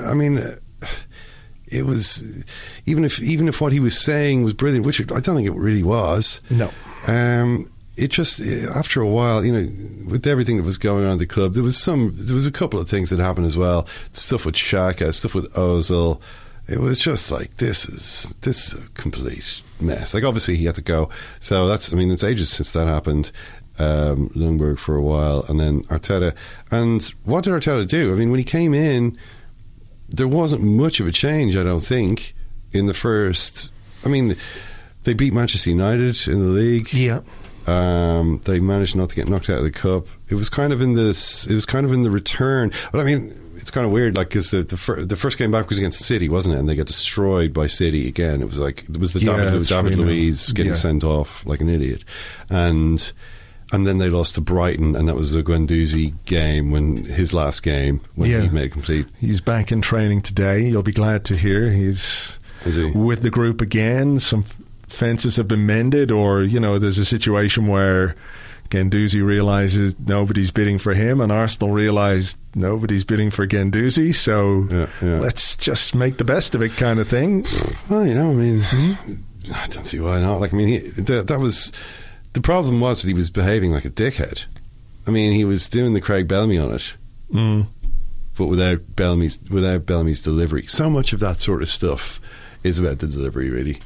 it was even if what he was saying was brilliant, which I don't think it really was. No. It just, after a while, with everything that was going on at the club, there was a couple of things that happened as well. Stuff with Xhaka, stuff with Ozil. It was just this is a complete mess. Obviously he had to go. So it's ages since that happened. Ljungberg for a while, and then Arteta. And what did Arteta do? When he came in, there wasn't much of a change, I don't think, in the first. They beat Manchester United in the league. Yeah. They managed not to get knocked out of the cup. It was kind of in the return. But I mean, it's kind of weird, like, because the first game back was against City, wasn't it? And they got destroyed by City again. It was David Luiz getting sent off like an idiot, and then they lost to Brighton, and that was the Guendouzi game, his last game when he made it complete. He's back in training today. You'll be glad to hear is he with the group again. Some fences have been mended, or there's a situation where Guendouzi realises nobody's bidding for him, and Arsenal realise nobody's bidding for Guendouzi, so let's just make the best of it, kind of thing. Well, I mean, I don't see why not. Like, I mean, that was the problem, was that he was behaving like a dickhead. I mean, he was doing the Craig Bellamy on it, but without Bellamy's delivery. So much of that sort of stuff is about the delivery, really.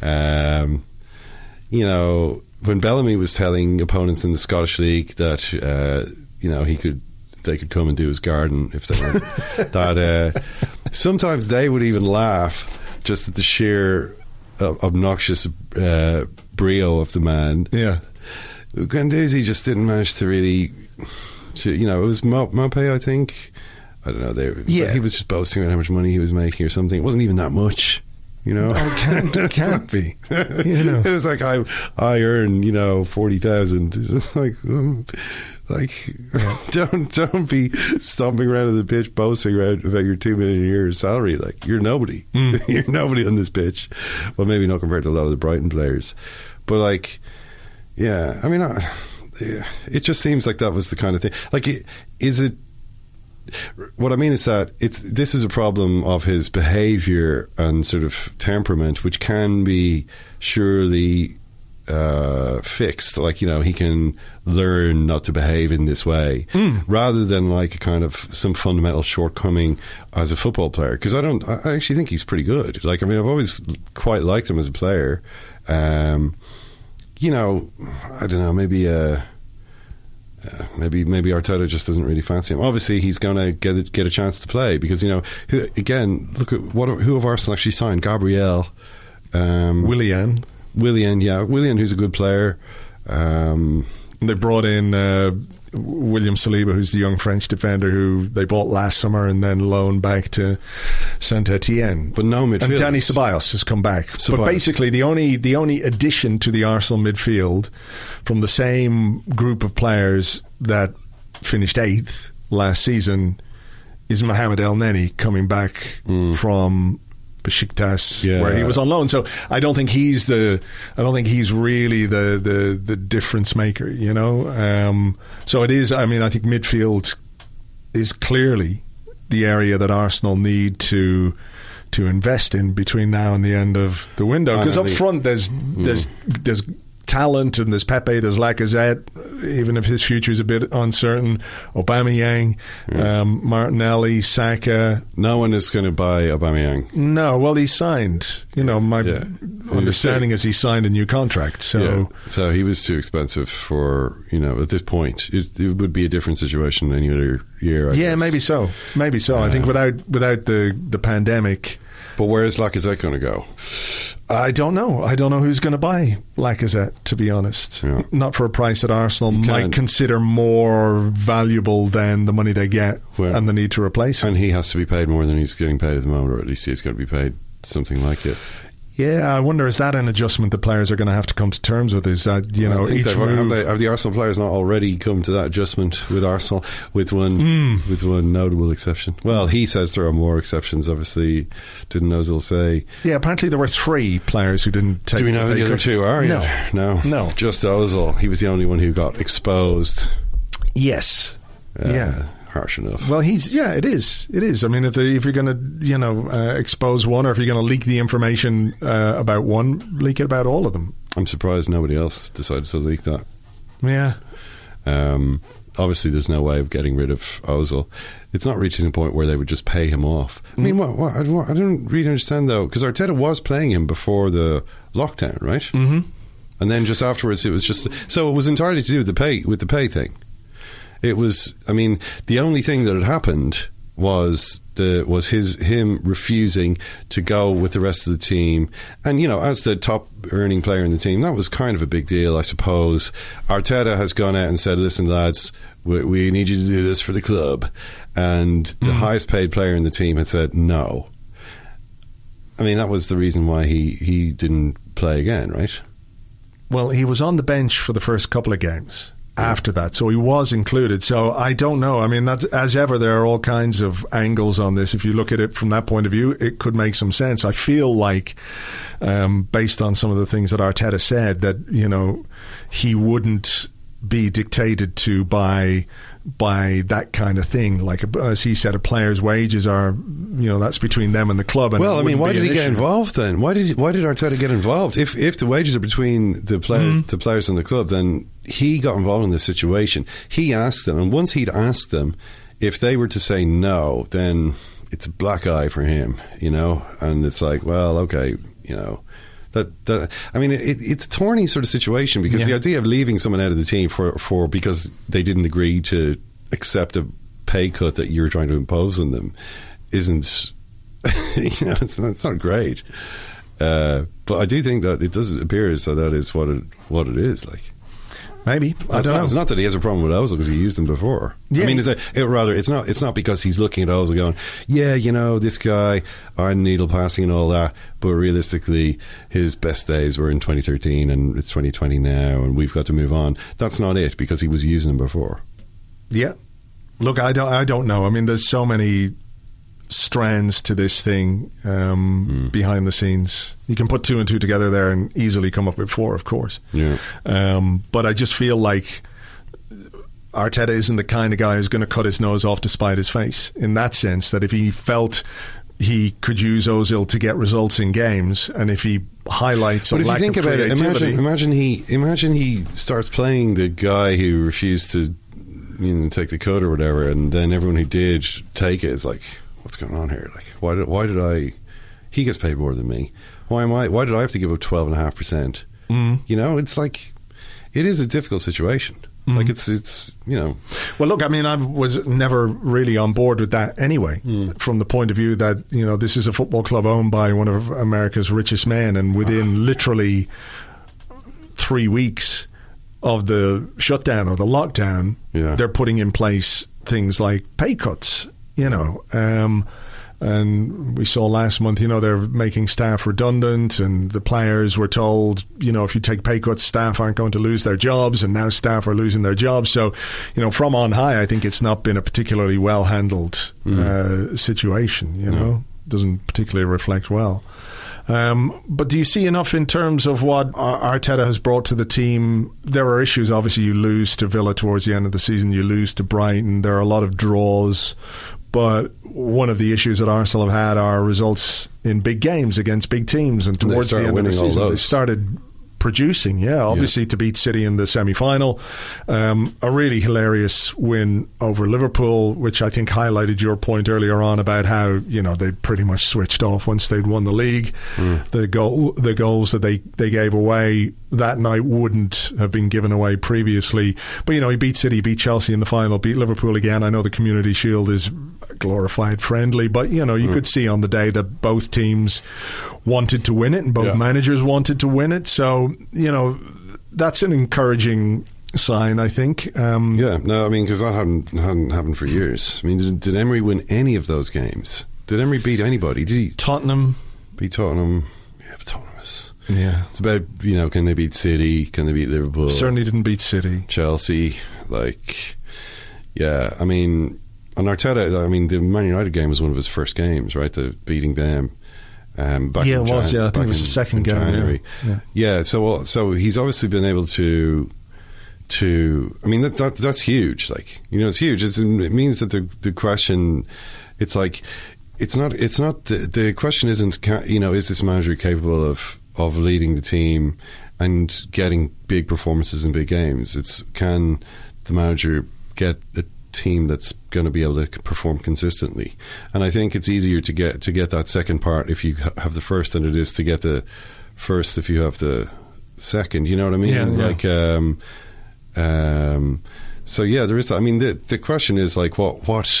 When Bellamy was telling opponents in the Scottish League that they could come and do his garden if they wanted, that sometimes they would even laugh just at the sheer obnoxious brio of the man. Yeah, Guendouzi just didn't manage to really. It was Mopé, I think. I don't know. He was just boasting about how much money he was making or something. It wasn't even that much. It can't be. It was like I earn 40,000. It's like don't be stomping around in the pitch boasting around about your $2 million a year salary. Like, you're nobody. You're nobody on this pitch. Well, maybe not compared to a lot of the Brighton players, but like, yeah. I mean, it just seems like that was the kind of thing. Like, is it? What I mean is that this is a problem of his behaviour and sort of temperament, which can be surely fixed. Like, he can learn not to behave in this way, rather than like a kind of some fundamental shortcoming as a football player. Because I actually think he's pretty good. Like, I mean, I've always quite liked him as a player. I don't know, maybe Arteta just doesn't really fancy him. Obviously, he's going to get a chance to play because, look at who have Arsenal actually signed? Gabriel, Willian, who's a good player. They brought in William Saliba, who's the young French defender who they bought last summer and then loaned back to Saint-Etienne. But no midfield. And Danny Ceballos has come back. But basically, the only addition to the Arsenal midfield from the same group of players that finished 8th last season is Mohamed El Neni coming back from Besiktas, where he was on loan. So I don't think he's really the difference maker, so it is. I mean, I think midfield is clearly the area that Arsenal need to invest in between now and the end of the window, because up front there's talent, and there's Pepe, there's Lacazette, even if his future is a bit uncertain. Aubameyang, Martinelli, Saka. No one is going to buy Aubameyang. No, well, he's signed. My understanding is he signed a new contract. So he was too expensive for, at this point. It would be a different situation any other year, I guess. Maybe so. I think without the pandemic. But where is Lacazette going to go? I don't know. I don't know who's going to buy Lacazette, to be honest. Yeah. Not for a price that Arsenal might consider more valuable than the money they get and the need to replace him. And he has to be paid more than he's getting paid at the moment, or at least he's going to be paid something like it. Yeah, I wonder, is that an adjustment that players are going to have to come to terms with? Is that, each move... Have the Arsenal players not already come to that adjustment with Arsenal, with one notable exception? Well, he says there are more exceptions, obviously. Didn't Ozil say? Yeah, apparently there were 3 players who didn't take... Do we know who the other 2 are? No. Just Ozil. He was the only one who got exposed. Yes. Harsh enough. Well, it is. I mean, if you're going to, expose one, or if you're going to leak the information about one, leak it about all of them. I'm surprised nobody else decided to leak that. Yeah. Obviously, there's no way of getting rid of Ozil. It's not reaching a point where they would just pay him off. I mean, I don't really understand, though, because Arteta was playing him before the lockdown, right? Mm-hmm. And then just afterwards, it was just... So it was entirely to do with the pay thing. It was, I mean, the only thing that had happened was him refusing to go with the rest of the team. And, as the top earning player in the team, that was kind of a big deal, I suppose. Arteta has gone out and said, listen, lads, we need you to do this for the club. And the highest paid player in the team had said no. I mean, that was the reason why he didn't play again, right? Well, he was on the bench for the first couple of games after that, so he was included. So I don't know. I mean, that's, as ever, there are all kinds of angles on this. If you look at it from that point of view, it could make some sense. I feel like, based on some of the things that Arteta said, that he wouldn't be dictated to by that kind of thing. Like, as he said, a player's wages are, that's between them and the club. And well, I mean, why did he get involved then? Why did Arteta get involved? If the wages are between the players and the club, then he got involved in this situation. He asked them, and once he'd asked them, if they were to say no, then it's a black eye for him, and it's like, well, okay, I mean, it's a thorny sort of situation, because the idea of leaving someone out of the team for because they didn't agree to accept a pay cut that you're trying to impose on them isn't, it's not great. But I do think that it does appear as though that is what it is like. Maybe. I don't know. It's not that he has a problem with Ozil because he used them before. Yeah. I mean, it's not because he's looking at Ozil going, this guy, iron needle passing and all that, but realistically, his best days were in 2013 and it's 2020 now and we've got to move on. That's not it, because he was using them before. Yeah. Look, I don't know. I mean, there's so many strands to this thing behind the scenes. You can put 2 and 2 together there and easily come up with 4, of course. Yeah. But I just feel like Arteta isn't the kind of guy who's going to cut his nose off to spite his face, in that sense, that if he felt he could use Ozil to get results in games, and if he highlights a lack of creativity... Imagine he starts playing the guy who refused to take the cut or whatever, and then everyone who did take it is like, what's going on here? Like, why did I? He gets paid more than me. Why did I have to give up 12.5%? It's like, it is a difficult situation. Like, it's Well, look, I mean, I was never really on board with that anyway, from the point of view that, this is a football club owned by one of America's richest men, and within literally 3 weeks of the shutdown or the lockdown, they're putting in place things like pay cuts. And we saw last month, they're making staff redundant, and the players were told, if you take pay cuts, staff aren't going to lose their jobs, and now staff are losing their jobs. So, from on high, I think it's not been a particularly well handled situation. Doesn't particularly reflect well. But do you see enough in terms of what Arteta has brought to the team? There are issues. Obviously, you lose to Villa towards the end of the season. You lose to Brighton. There are a lot of draws. But one of the issues that Arsenal have had are results in big games against big teams. And towards the end of the season, they started producing, obviously to beat City in the semi-final. A really hilarious win over Liverpool, which I think highlighted your point earlier on about how, they pretty much switched off once they'd won the league. The goals that they gave away that night wouldn't have been given away previously. But, he beat City, beat Chelsea in the final, beat Liverpool again. I know the Community Shield is glorified friendly, but, you could see on the day that both teams wanted to win it and both managers wanted to win it. So, that's an encouraging sign, I think. Because that hadn't happened for years. I mean, did Emery win any of those games? Did Emery beat anybody? Did he? Tottenham. Beat Tottenham. Yeah, but Tottenham is... Yeah. It's about, can they beat City? Can they beat Liverpool? Certainly didn't beat City. Chelsea. I mean, on Arteta, the Man United game was one of his first games, right? The beating them. Back it was. I think it was the second game. January. Yeah. So he's obviously been able to. I mean, that's huge. It's huge. It means that the question, it's like, it's not the question isn't, is this manager capable of leading the team and getting big performances in big games? It's, can the manager get a team that's going to be able to perform consistently? And I think it's easier to get that second part if you have the first than it is to get the first if you have the second. You know what I mean? So there is. I mean, the question is what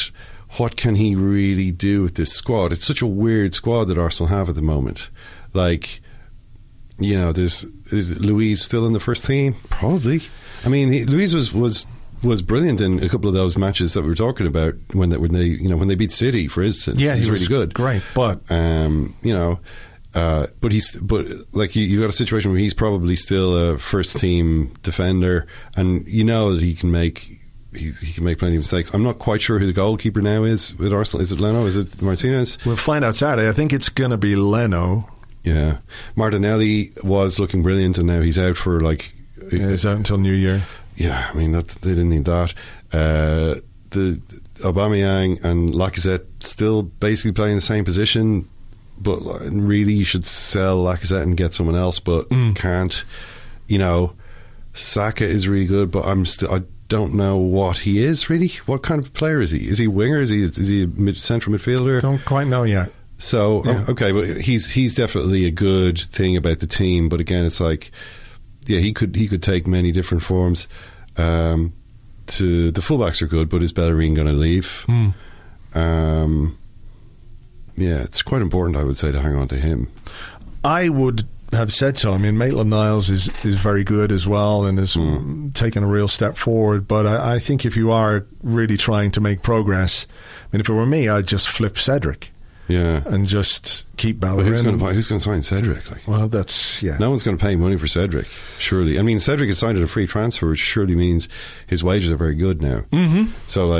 what can he really do with this squad? It's such a weird squad that Arsenal have at the moment. Like, you know, is Luiz still in the first team? Probably. I mean, Luiz was brilliant in a couple of those matches that we were talking about when they beat City, for instance. Yeah, he was really good. Great, but you know, but you got a situation where he's probably still a first team defender, and you know that he can make plenty of mistakes. I'm not quite sure who the goalkeeper now is with Arsenal. Is it Leno? Is it Martinez? We'll find out Saturday. I think it's going to be Leno. Yeah, Martinelli was looking brilliant, and now he's out for he's out until New Year. Yeah, I mean they didn't need that. The Aubameyang and Lacazette still basically playing the same position, but really you should sell Lacazette and get someone else, but can't. You know, Saka is really good, but I don't know what he is really. What kind of player is he? Is he a winger? Is he a central midfielder? Don't quite know yet. So okay, but he's definitely a good thing about the team. But again, it's like, yeah, he could take many different forms. The fullbacks are good, but is Bellerin going to leave? Yeah, it's quite important, I would say, to hang on to him. I would have said so. I mean, Maitland-Niles is very good as well and has taken a real step forward. But I think if you are really trying to make progress, I mean, if it were me, I'd just flip Cedric. Yeah, and just keep Bellerin. Who's going to sign Cedric? Well, that's no one's going to pay money for Cedric. Surely, I mean, Cedric has signed at a free transfer, which surely means his wages are very good now. Mm-hmm. So,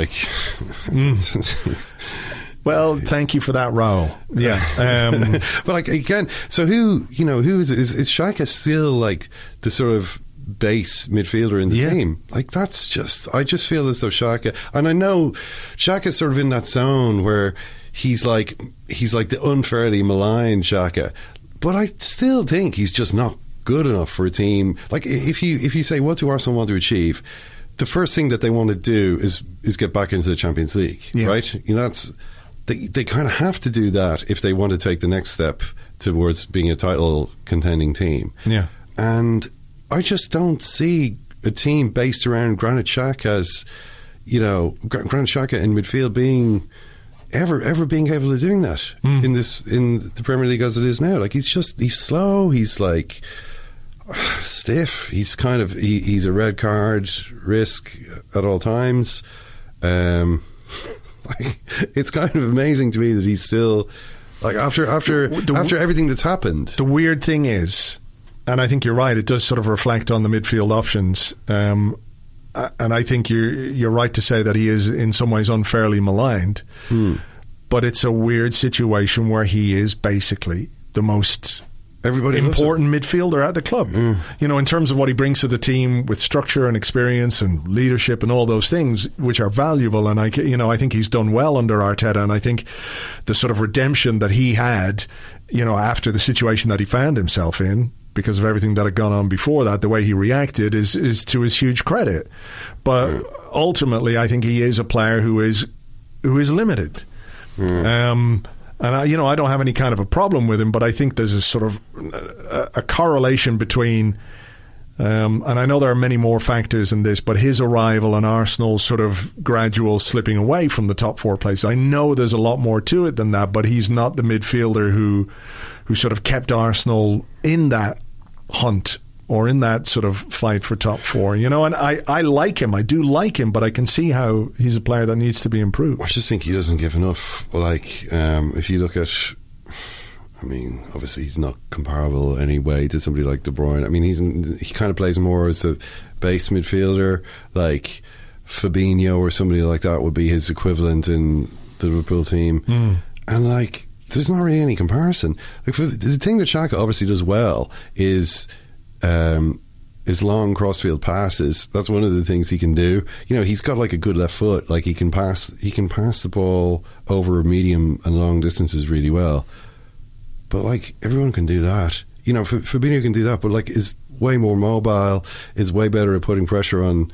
well, thank you for that, Raul. Yeah, but again, so who is Xhaka still like the sort of base midfielder in the team? Like I just feel as though Xhaka, and I know Xhaka's sort of in that zone where he's like the unfairly maligned Xhaka, but I still think he's just not good enough for a team. Like if you say, what do Arsenal want to achieve, the first thing that they want to do is get back into the Champions League, right? You know, they kind of have to do that if they want to take the next step towards being a title contending team. Yeah, and I just don't see a team based around Granit Xhaka's, Granit Xhaka in midfield being ever being capable of doing that in the Premier League as it is now. Like he's slow, he's like stiff, he's kind of he's a red card risk at all times. It's kind of amazing to me that he's still after everything that's happened. The weird thing is, and I think you're right, it does sort of reflect on the midfield options. And I think you're right to say that he is in some ways unfairly maligned. But it's a weird situation where he is basically the most important midfielder at the club. In terms of what he brings to the team with structure and experience and leadership and all those things, which are valuable. And I think he's done well under Arteta. And I think the sort of redemption that he had, after the situation that he found himself in, because of everything that had gone on before that, the way he reacted is to his huge credit. But ultimately, I think he is a player who is limited. And I don't have any kind of a problem with him, but I think there's a sort of a correlation between, and I know there are many more factors in this, but his arrival and Arsenal's sort of gradual slipping away from the top four place. I know there's a lot more to it than that, but he's not the midfielder who sort of kept Arsenal in that hunt or in that sort of fight for top four, and I like him. I do like him, but I can see how he's a player that needs to be improved. I just think he doesn't give enough. If you look at, obviously he's not comparable anyway to somebody like De Bruyne. I mean, he kind of plays more as a base midfielder, like Fabinho or somebody like that would be his equivalent in the Liverpool team. And there's not really any comparison. The thing that Xhaka obviously does well is long crossfield passes. That's one of the things he can do. He's got a good left foot. He can pass the ball over medium and long distances really well. But everyone can do that. Fabinho can do that, but is way more mobile. Is way better at putting pressure on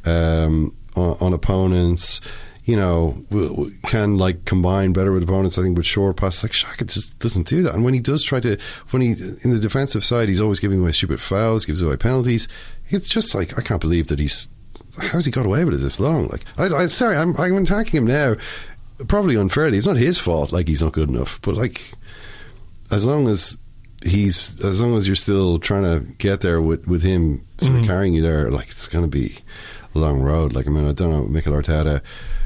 opponents. Can combine better with opponents, I think, with short passes. Xhaka just doesn't do that. And when he does in the defensive side, he's always giving away stupid fouls, gives away penalties. It's just I can't believe that how's he got away with it this long? I'm attacking him now. probably unfairly. It's not his fault. Like, he's not good enough, but like, as long as you're still trying to get there with him sort of carrying you there, like, it's going to be a long road. Like, I mean, I don't know, Mikel Arteta.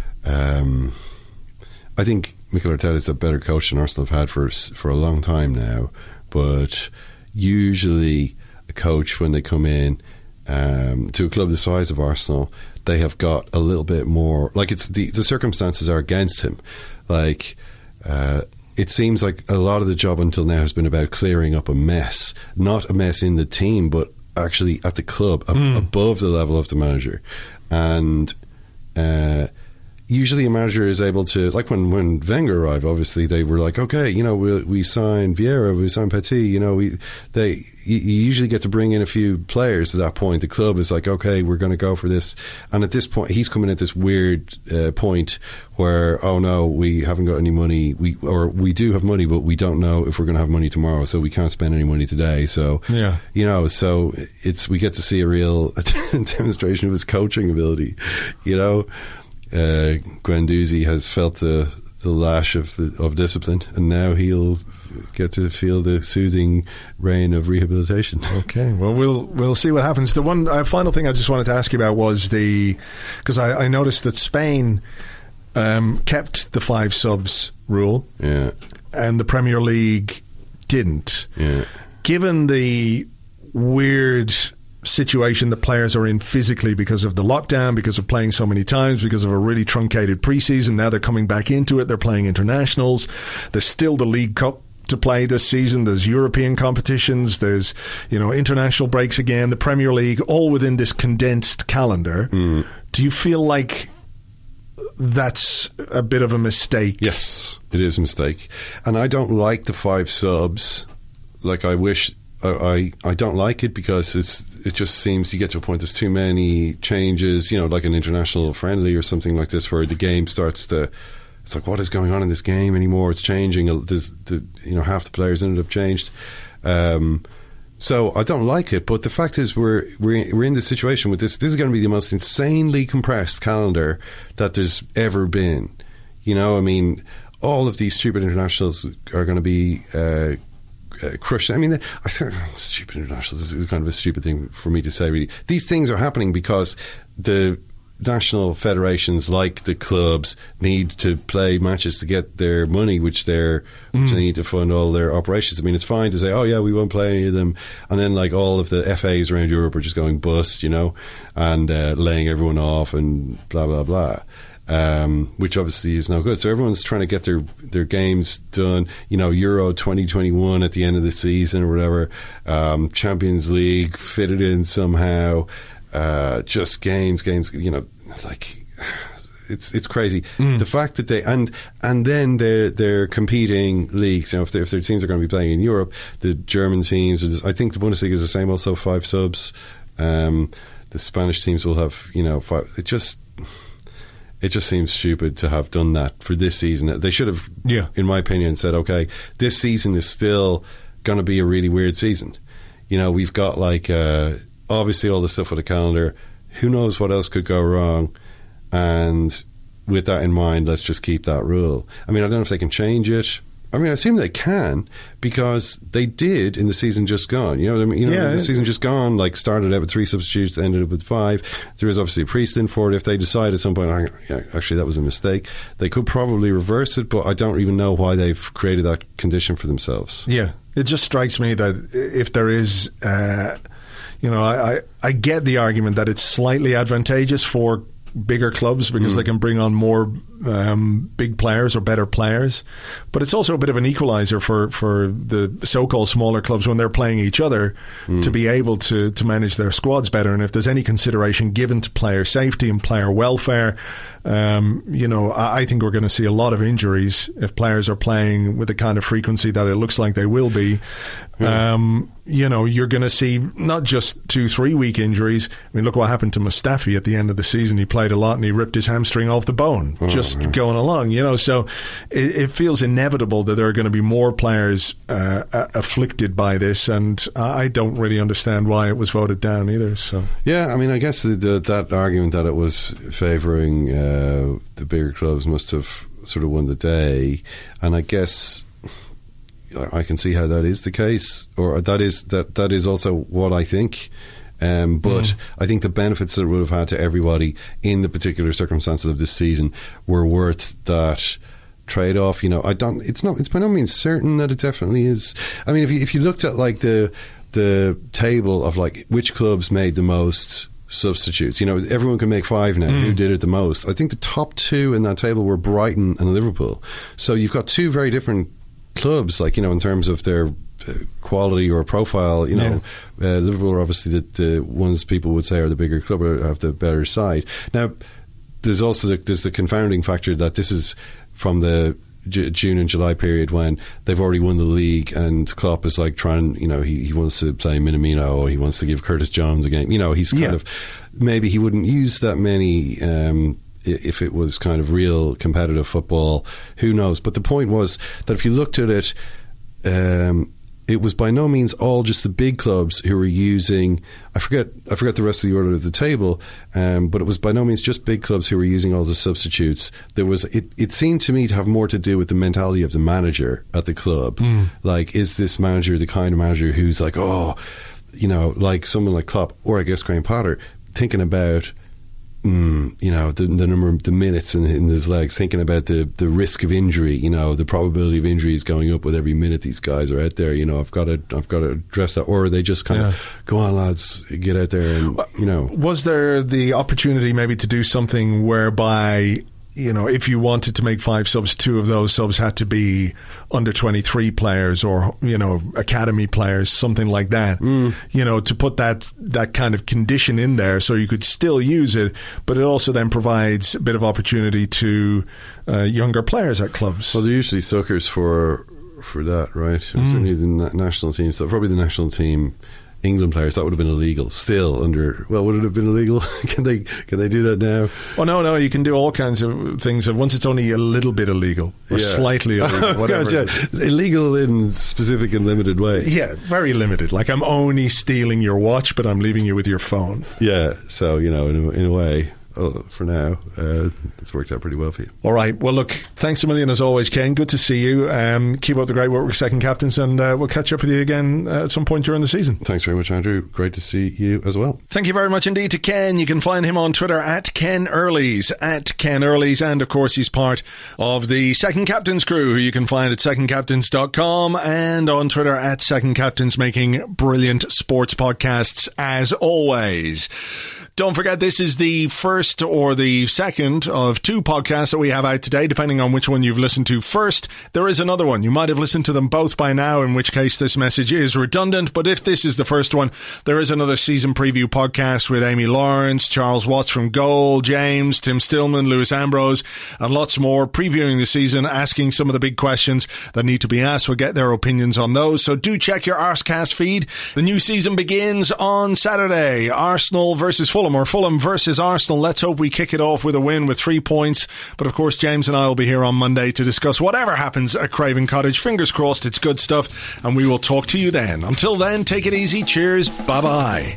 I think Mikel Arteta is a better coach than Arsenal have had for a long time now. But usually, a coach, when they come in to a club the size of Arsenal, they have got a little bit more. Like, it's the circumstances are against him. Like, it seems like a lot of the job until now has been about clearing up a mess, not a mess in the team, but actually at the club, above the level of the manager. And usually a manager is able to, like when Wenger arrived, obviously they were like, okay, you know, we signed Vieira, we signed Petit, you know, you usually get to bring in a few players at that point. The club is like, okay, we're going to go for this. And at this point, he's coming at this weird point where, oh no, we haven't got any money, we do have money, but we don't know if we're going to have money tomorrow, so we can't spend any money today. So, yeah, you know, so we get to see a real demonstration of his coaching ability, you know. Guendouzi has felt the lash of discipline, and now he'll get to feel the soothing rain of rehabilitation. Okay, well, we'll see what happens. The one final thing I just wanted to ask you about was because I noticed that Spain kept the 5 subs rule, and the Premier League didn't. Yeah. Given the weird situation that players are in physically because of the lockdown, because of playing so many times, because of a really truncated preseason. Now they're coming back into it. They're playing internationals. There's still the League Cup to play this season. There's European competitions. There's, you know, international breaks again. The Premier League, all within this condensed calendar. Do you feel like that's a bit of a mistake? Yes, it is a mistake. And I don't like the 5 subs. Like, I wish... I don't like it because it just seems you get to a point there's too many changes, you know, like an international friendly or something like this, where the game starts to, it's like, what is going on in this game anymore? It's changing. There's half the players in it have changed. So I don't like it, but the fact is we're in this situation with this. This is going to be the most insanely compressed calendar that there's ever been. You know, I mean, all of these stupid internationals are going to be crushed. I mean, I say stupid internationals. This is kind of a stupid thing for me to say, really. These things are happening because the national federations, like the clubs, need to play matches to get their money, which they need to fund all their operations. I mean, it's fine to say, oh yeah, we won't play any of them, and then like all of the FAs around Europe are just going bust, you know, and laying everyone off and blah blah blah. Which obviously is no good. So everyone's trying to get their games done. You know, Euro 2021 at the end of the season or whatever. Champions League fitted in somehow. Just games. You know, like it's crazy. The fact that they and then they're competing leagues. You know, if their teams are going to be playing in Europe, the German teams. I think the Bundesliga is the same. Also 5 subs. The Spanish teams will have 5. It just seems stupid to have done that for this season. They should have, in my opinion, said, okay, this season is still going to be a really weird season. You know, we've got like, obviously all the stuff with the calendar. Who knows what else could go wrong? And with that in mind, let's just keep that rule. I mean, I don't know if they can change it. I mean, I assume they can, because they did in the season just gone. You know what I mean? The season just gone, like, started out with 3 substitutes, ended up with 5. There is obviously a precedent for it. If they decide at some point, actually, that was a mistake, they could probably reverse it, but I don't even know why they've created that condition for themselves. Yeah, it just strikes me that if there is, I get the argument that it's slightly advantageous for bigger clubs because they can bring on more big players or better players, but it's also a bit of an equalizer for the so-called smaller clubs when they're playing each other to be able to manage their squads better. And if there's any consideration given to player safety and player welfare, I think we're going to see a lot of injuries if players are playing with the kind of frequency that it looks like they will be. You're going to see not just 2-3 week injuries. I mean, look what happened to Mustafi at the end of the season. He played a lot and he ripped his hamstring off the bone going along, so it feels inevitable that there are going to be more players afflicted by this, and I don't really understand why it was voted down either. So yeah, I mean, I guess that argument that it was favouring the bigger clubs must have sort of won the day. And I guess I can see how that is the case, or that is also what I think. But I think the benefits that it would have had to everybody in the particular circumstances of this season were worth that trade-off. It's by no means certain that it definitely is. I mean, if you looked at like the table of like which clubs made the most substitutes, everyone can make 5 now. Who did it the most? I think the top 2 in that table were Brighton and Liverpool. So you've got 2 very different clubs, like, in terms of their quality or profile. Liverpool are obviously the ones people would say are the bigger club or have the better side. Now, there's also the confounding factor that this is from the June and July period when they've already won the league, and Klopp is like trying, he wants to play Minamino, or he wants to give Curtis Jones a game. He's kind of, maybe he wouldn't use that many if it was kind of real competitive football. Who knows? But the point was that if you looked at it, it was by no means all just the big clubs who were using, I forget the rest of the order of the table, but it was by no means just big clubs who were using all the substitutes. It seemed to me to have more to do with the mentality of the manager at the club. Like, is this manager the kind of manager who's like, like someone like Klopp, or I guess Graham Potter, thinking about the number of the minutes in his legs, thinking about the risk of injury, the probability of injury is going up with every minute these guys are out there. I've got to address that. Or are they just kind of, go on lads, get out there and Was there the opportunity maybe to do something whereby, if you wanted to make 5 subs, 2 of those subs had to be under 23 players or, academy players, something like that, to put that kind of condition in there so you could still use it, but it also then provides a bit of opportunity to younger players at clubs. Well, they're usually suckers for that, right? Certainly the national team, so probably the national team England players, that would have been illegal still under, would it have been illegal? Can they do that now? Oh no, you can do all kinds of things once it's only a little bit illegal or slightly illegal, whatever. Illegal in specific and limited ways. Yeah, very limited. Like, I'm only stealing your watch, but I'm leaving you with your phone. Yeah, so in a way, for now, it's worked out pretty well for you. All right. Well, look, thanks a million as always, Ken. Good to see you. Keep up the great work with Second Captains, and we'll catch up with you again at some point during the season. Thanks very much, Andrew. Great to see you as well. Thank you very much indeed to Ken. You can find him on Twitter at Ken Earleys, and of course he's part of the Second Captains crew, who you can find at secondcaptains.com and on Twitter at Second Captains, making brilliant sports podcasts as always. Don't forget, this is the first or the second of 2 podcasts that we have out today, depending on which one you've listened to first. There is another one. You might have listened to them both by now, in which case this message is redundant. But if this is the first one, there is another season preview podcast with Amy Lawrence, Charles Watts from Goal, James, Tim Stillman, Lewis Ambrose, and lots more, previewing the season, asking some of the big questions that need to be asked. We'll get their opinions on those. So do check your Arscast feed. The new season begins on Saturday. Arsenal versus Fulham, or Fulham versus Arsenal. Let's hope we kick it off with a win with 3 points. But of course, James and I will be here on Monday to discuss whatever happens at Craven Cottage. Fingers crossed it's good stuff, and we will talk to you then. Until then, take it easy. Cheers. Bye-bye.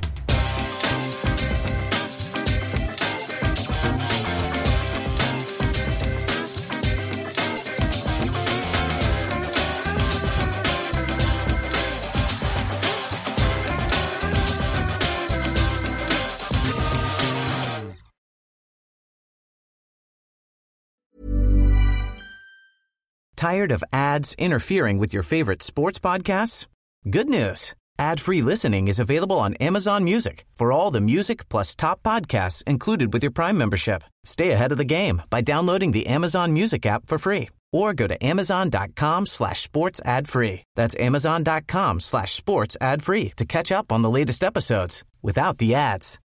Tired of ads interfering with your favorite sports podcasts? Good news. Ad-free listening is available on Amazon Music for all the music plus top podcasts included with your Prime membership. Stay ahead of the game by downloading the Amazon Music app for free, or go to amazon.com/sports ad free. That's amazon.com/sports ad free to catch up on the latest episodes without the ads.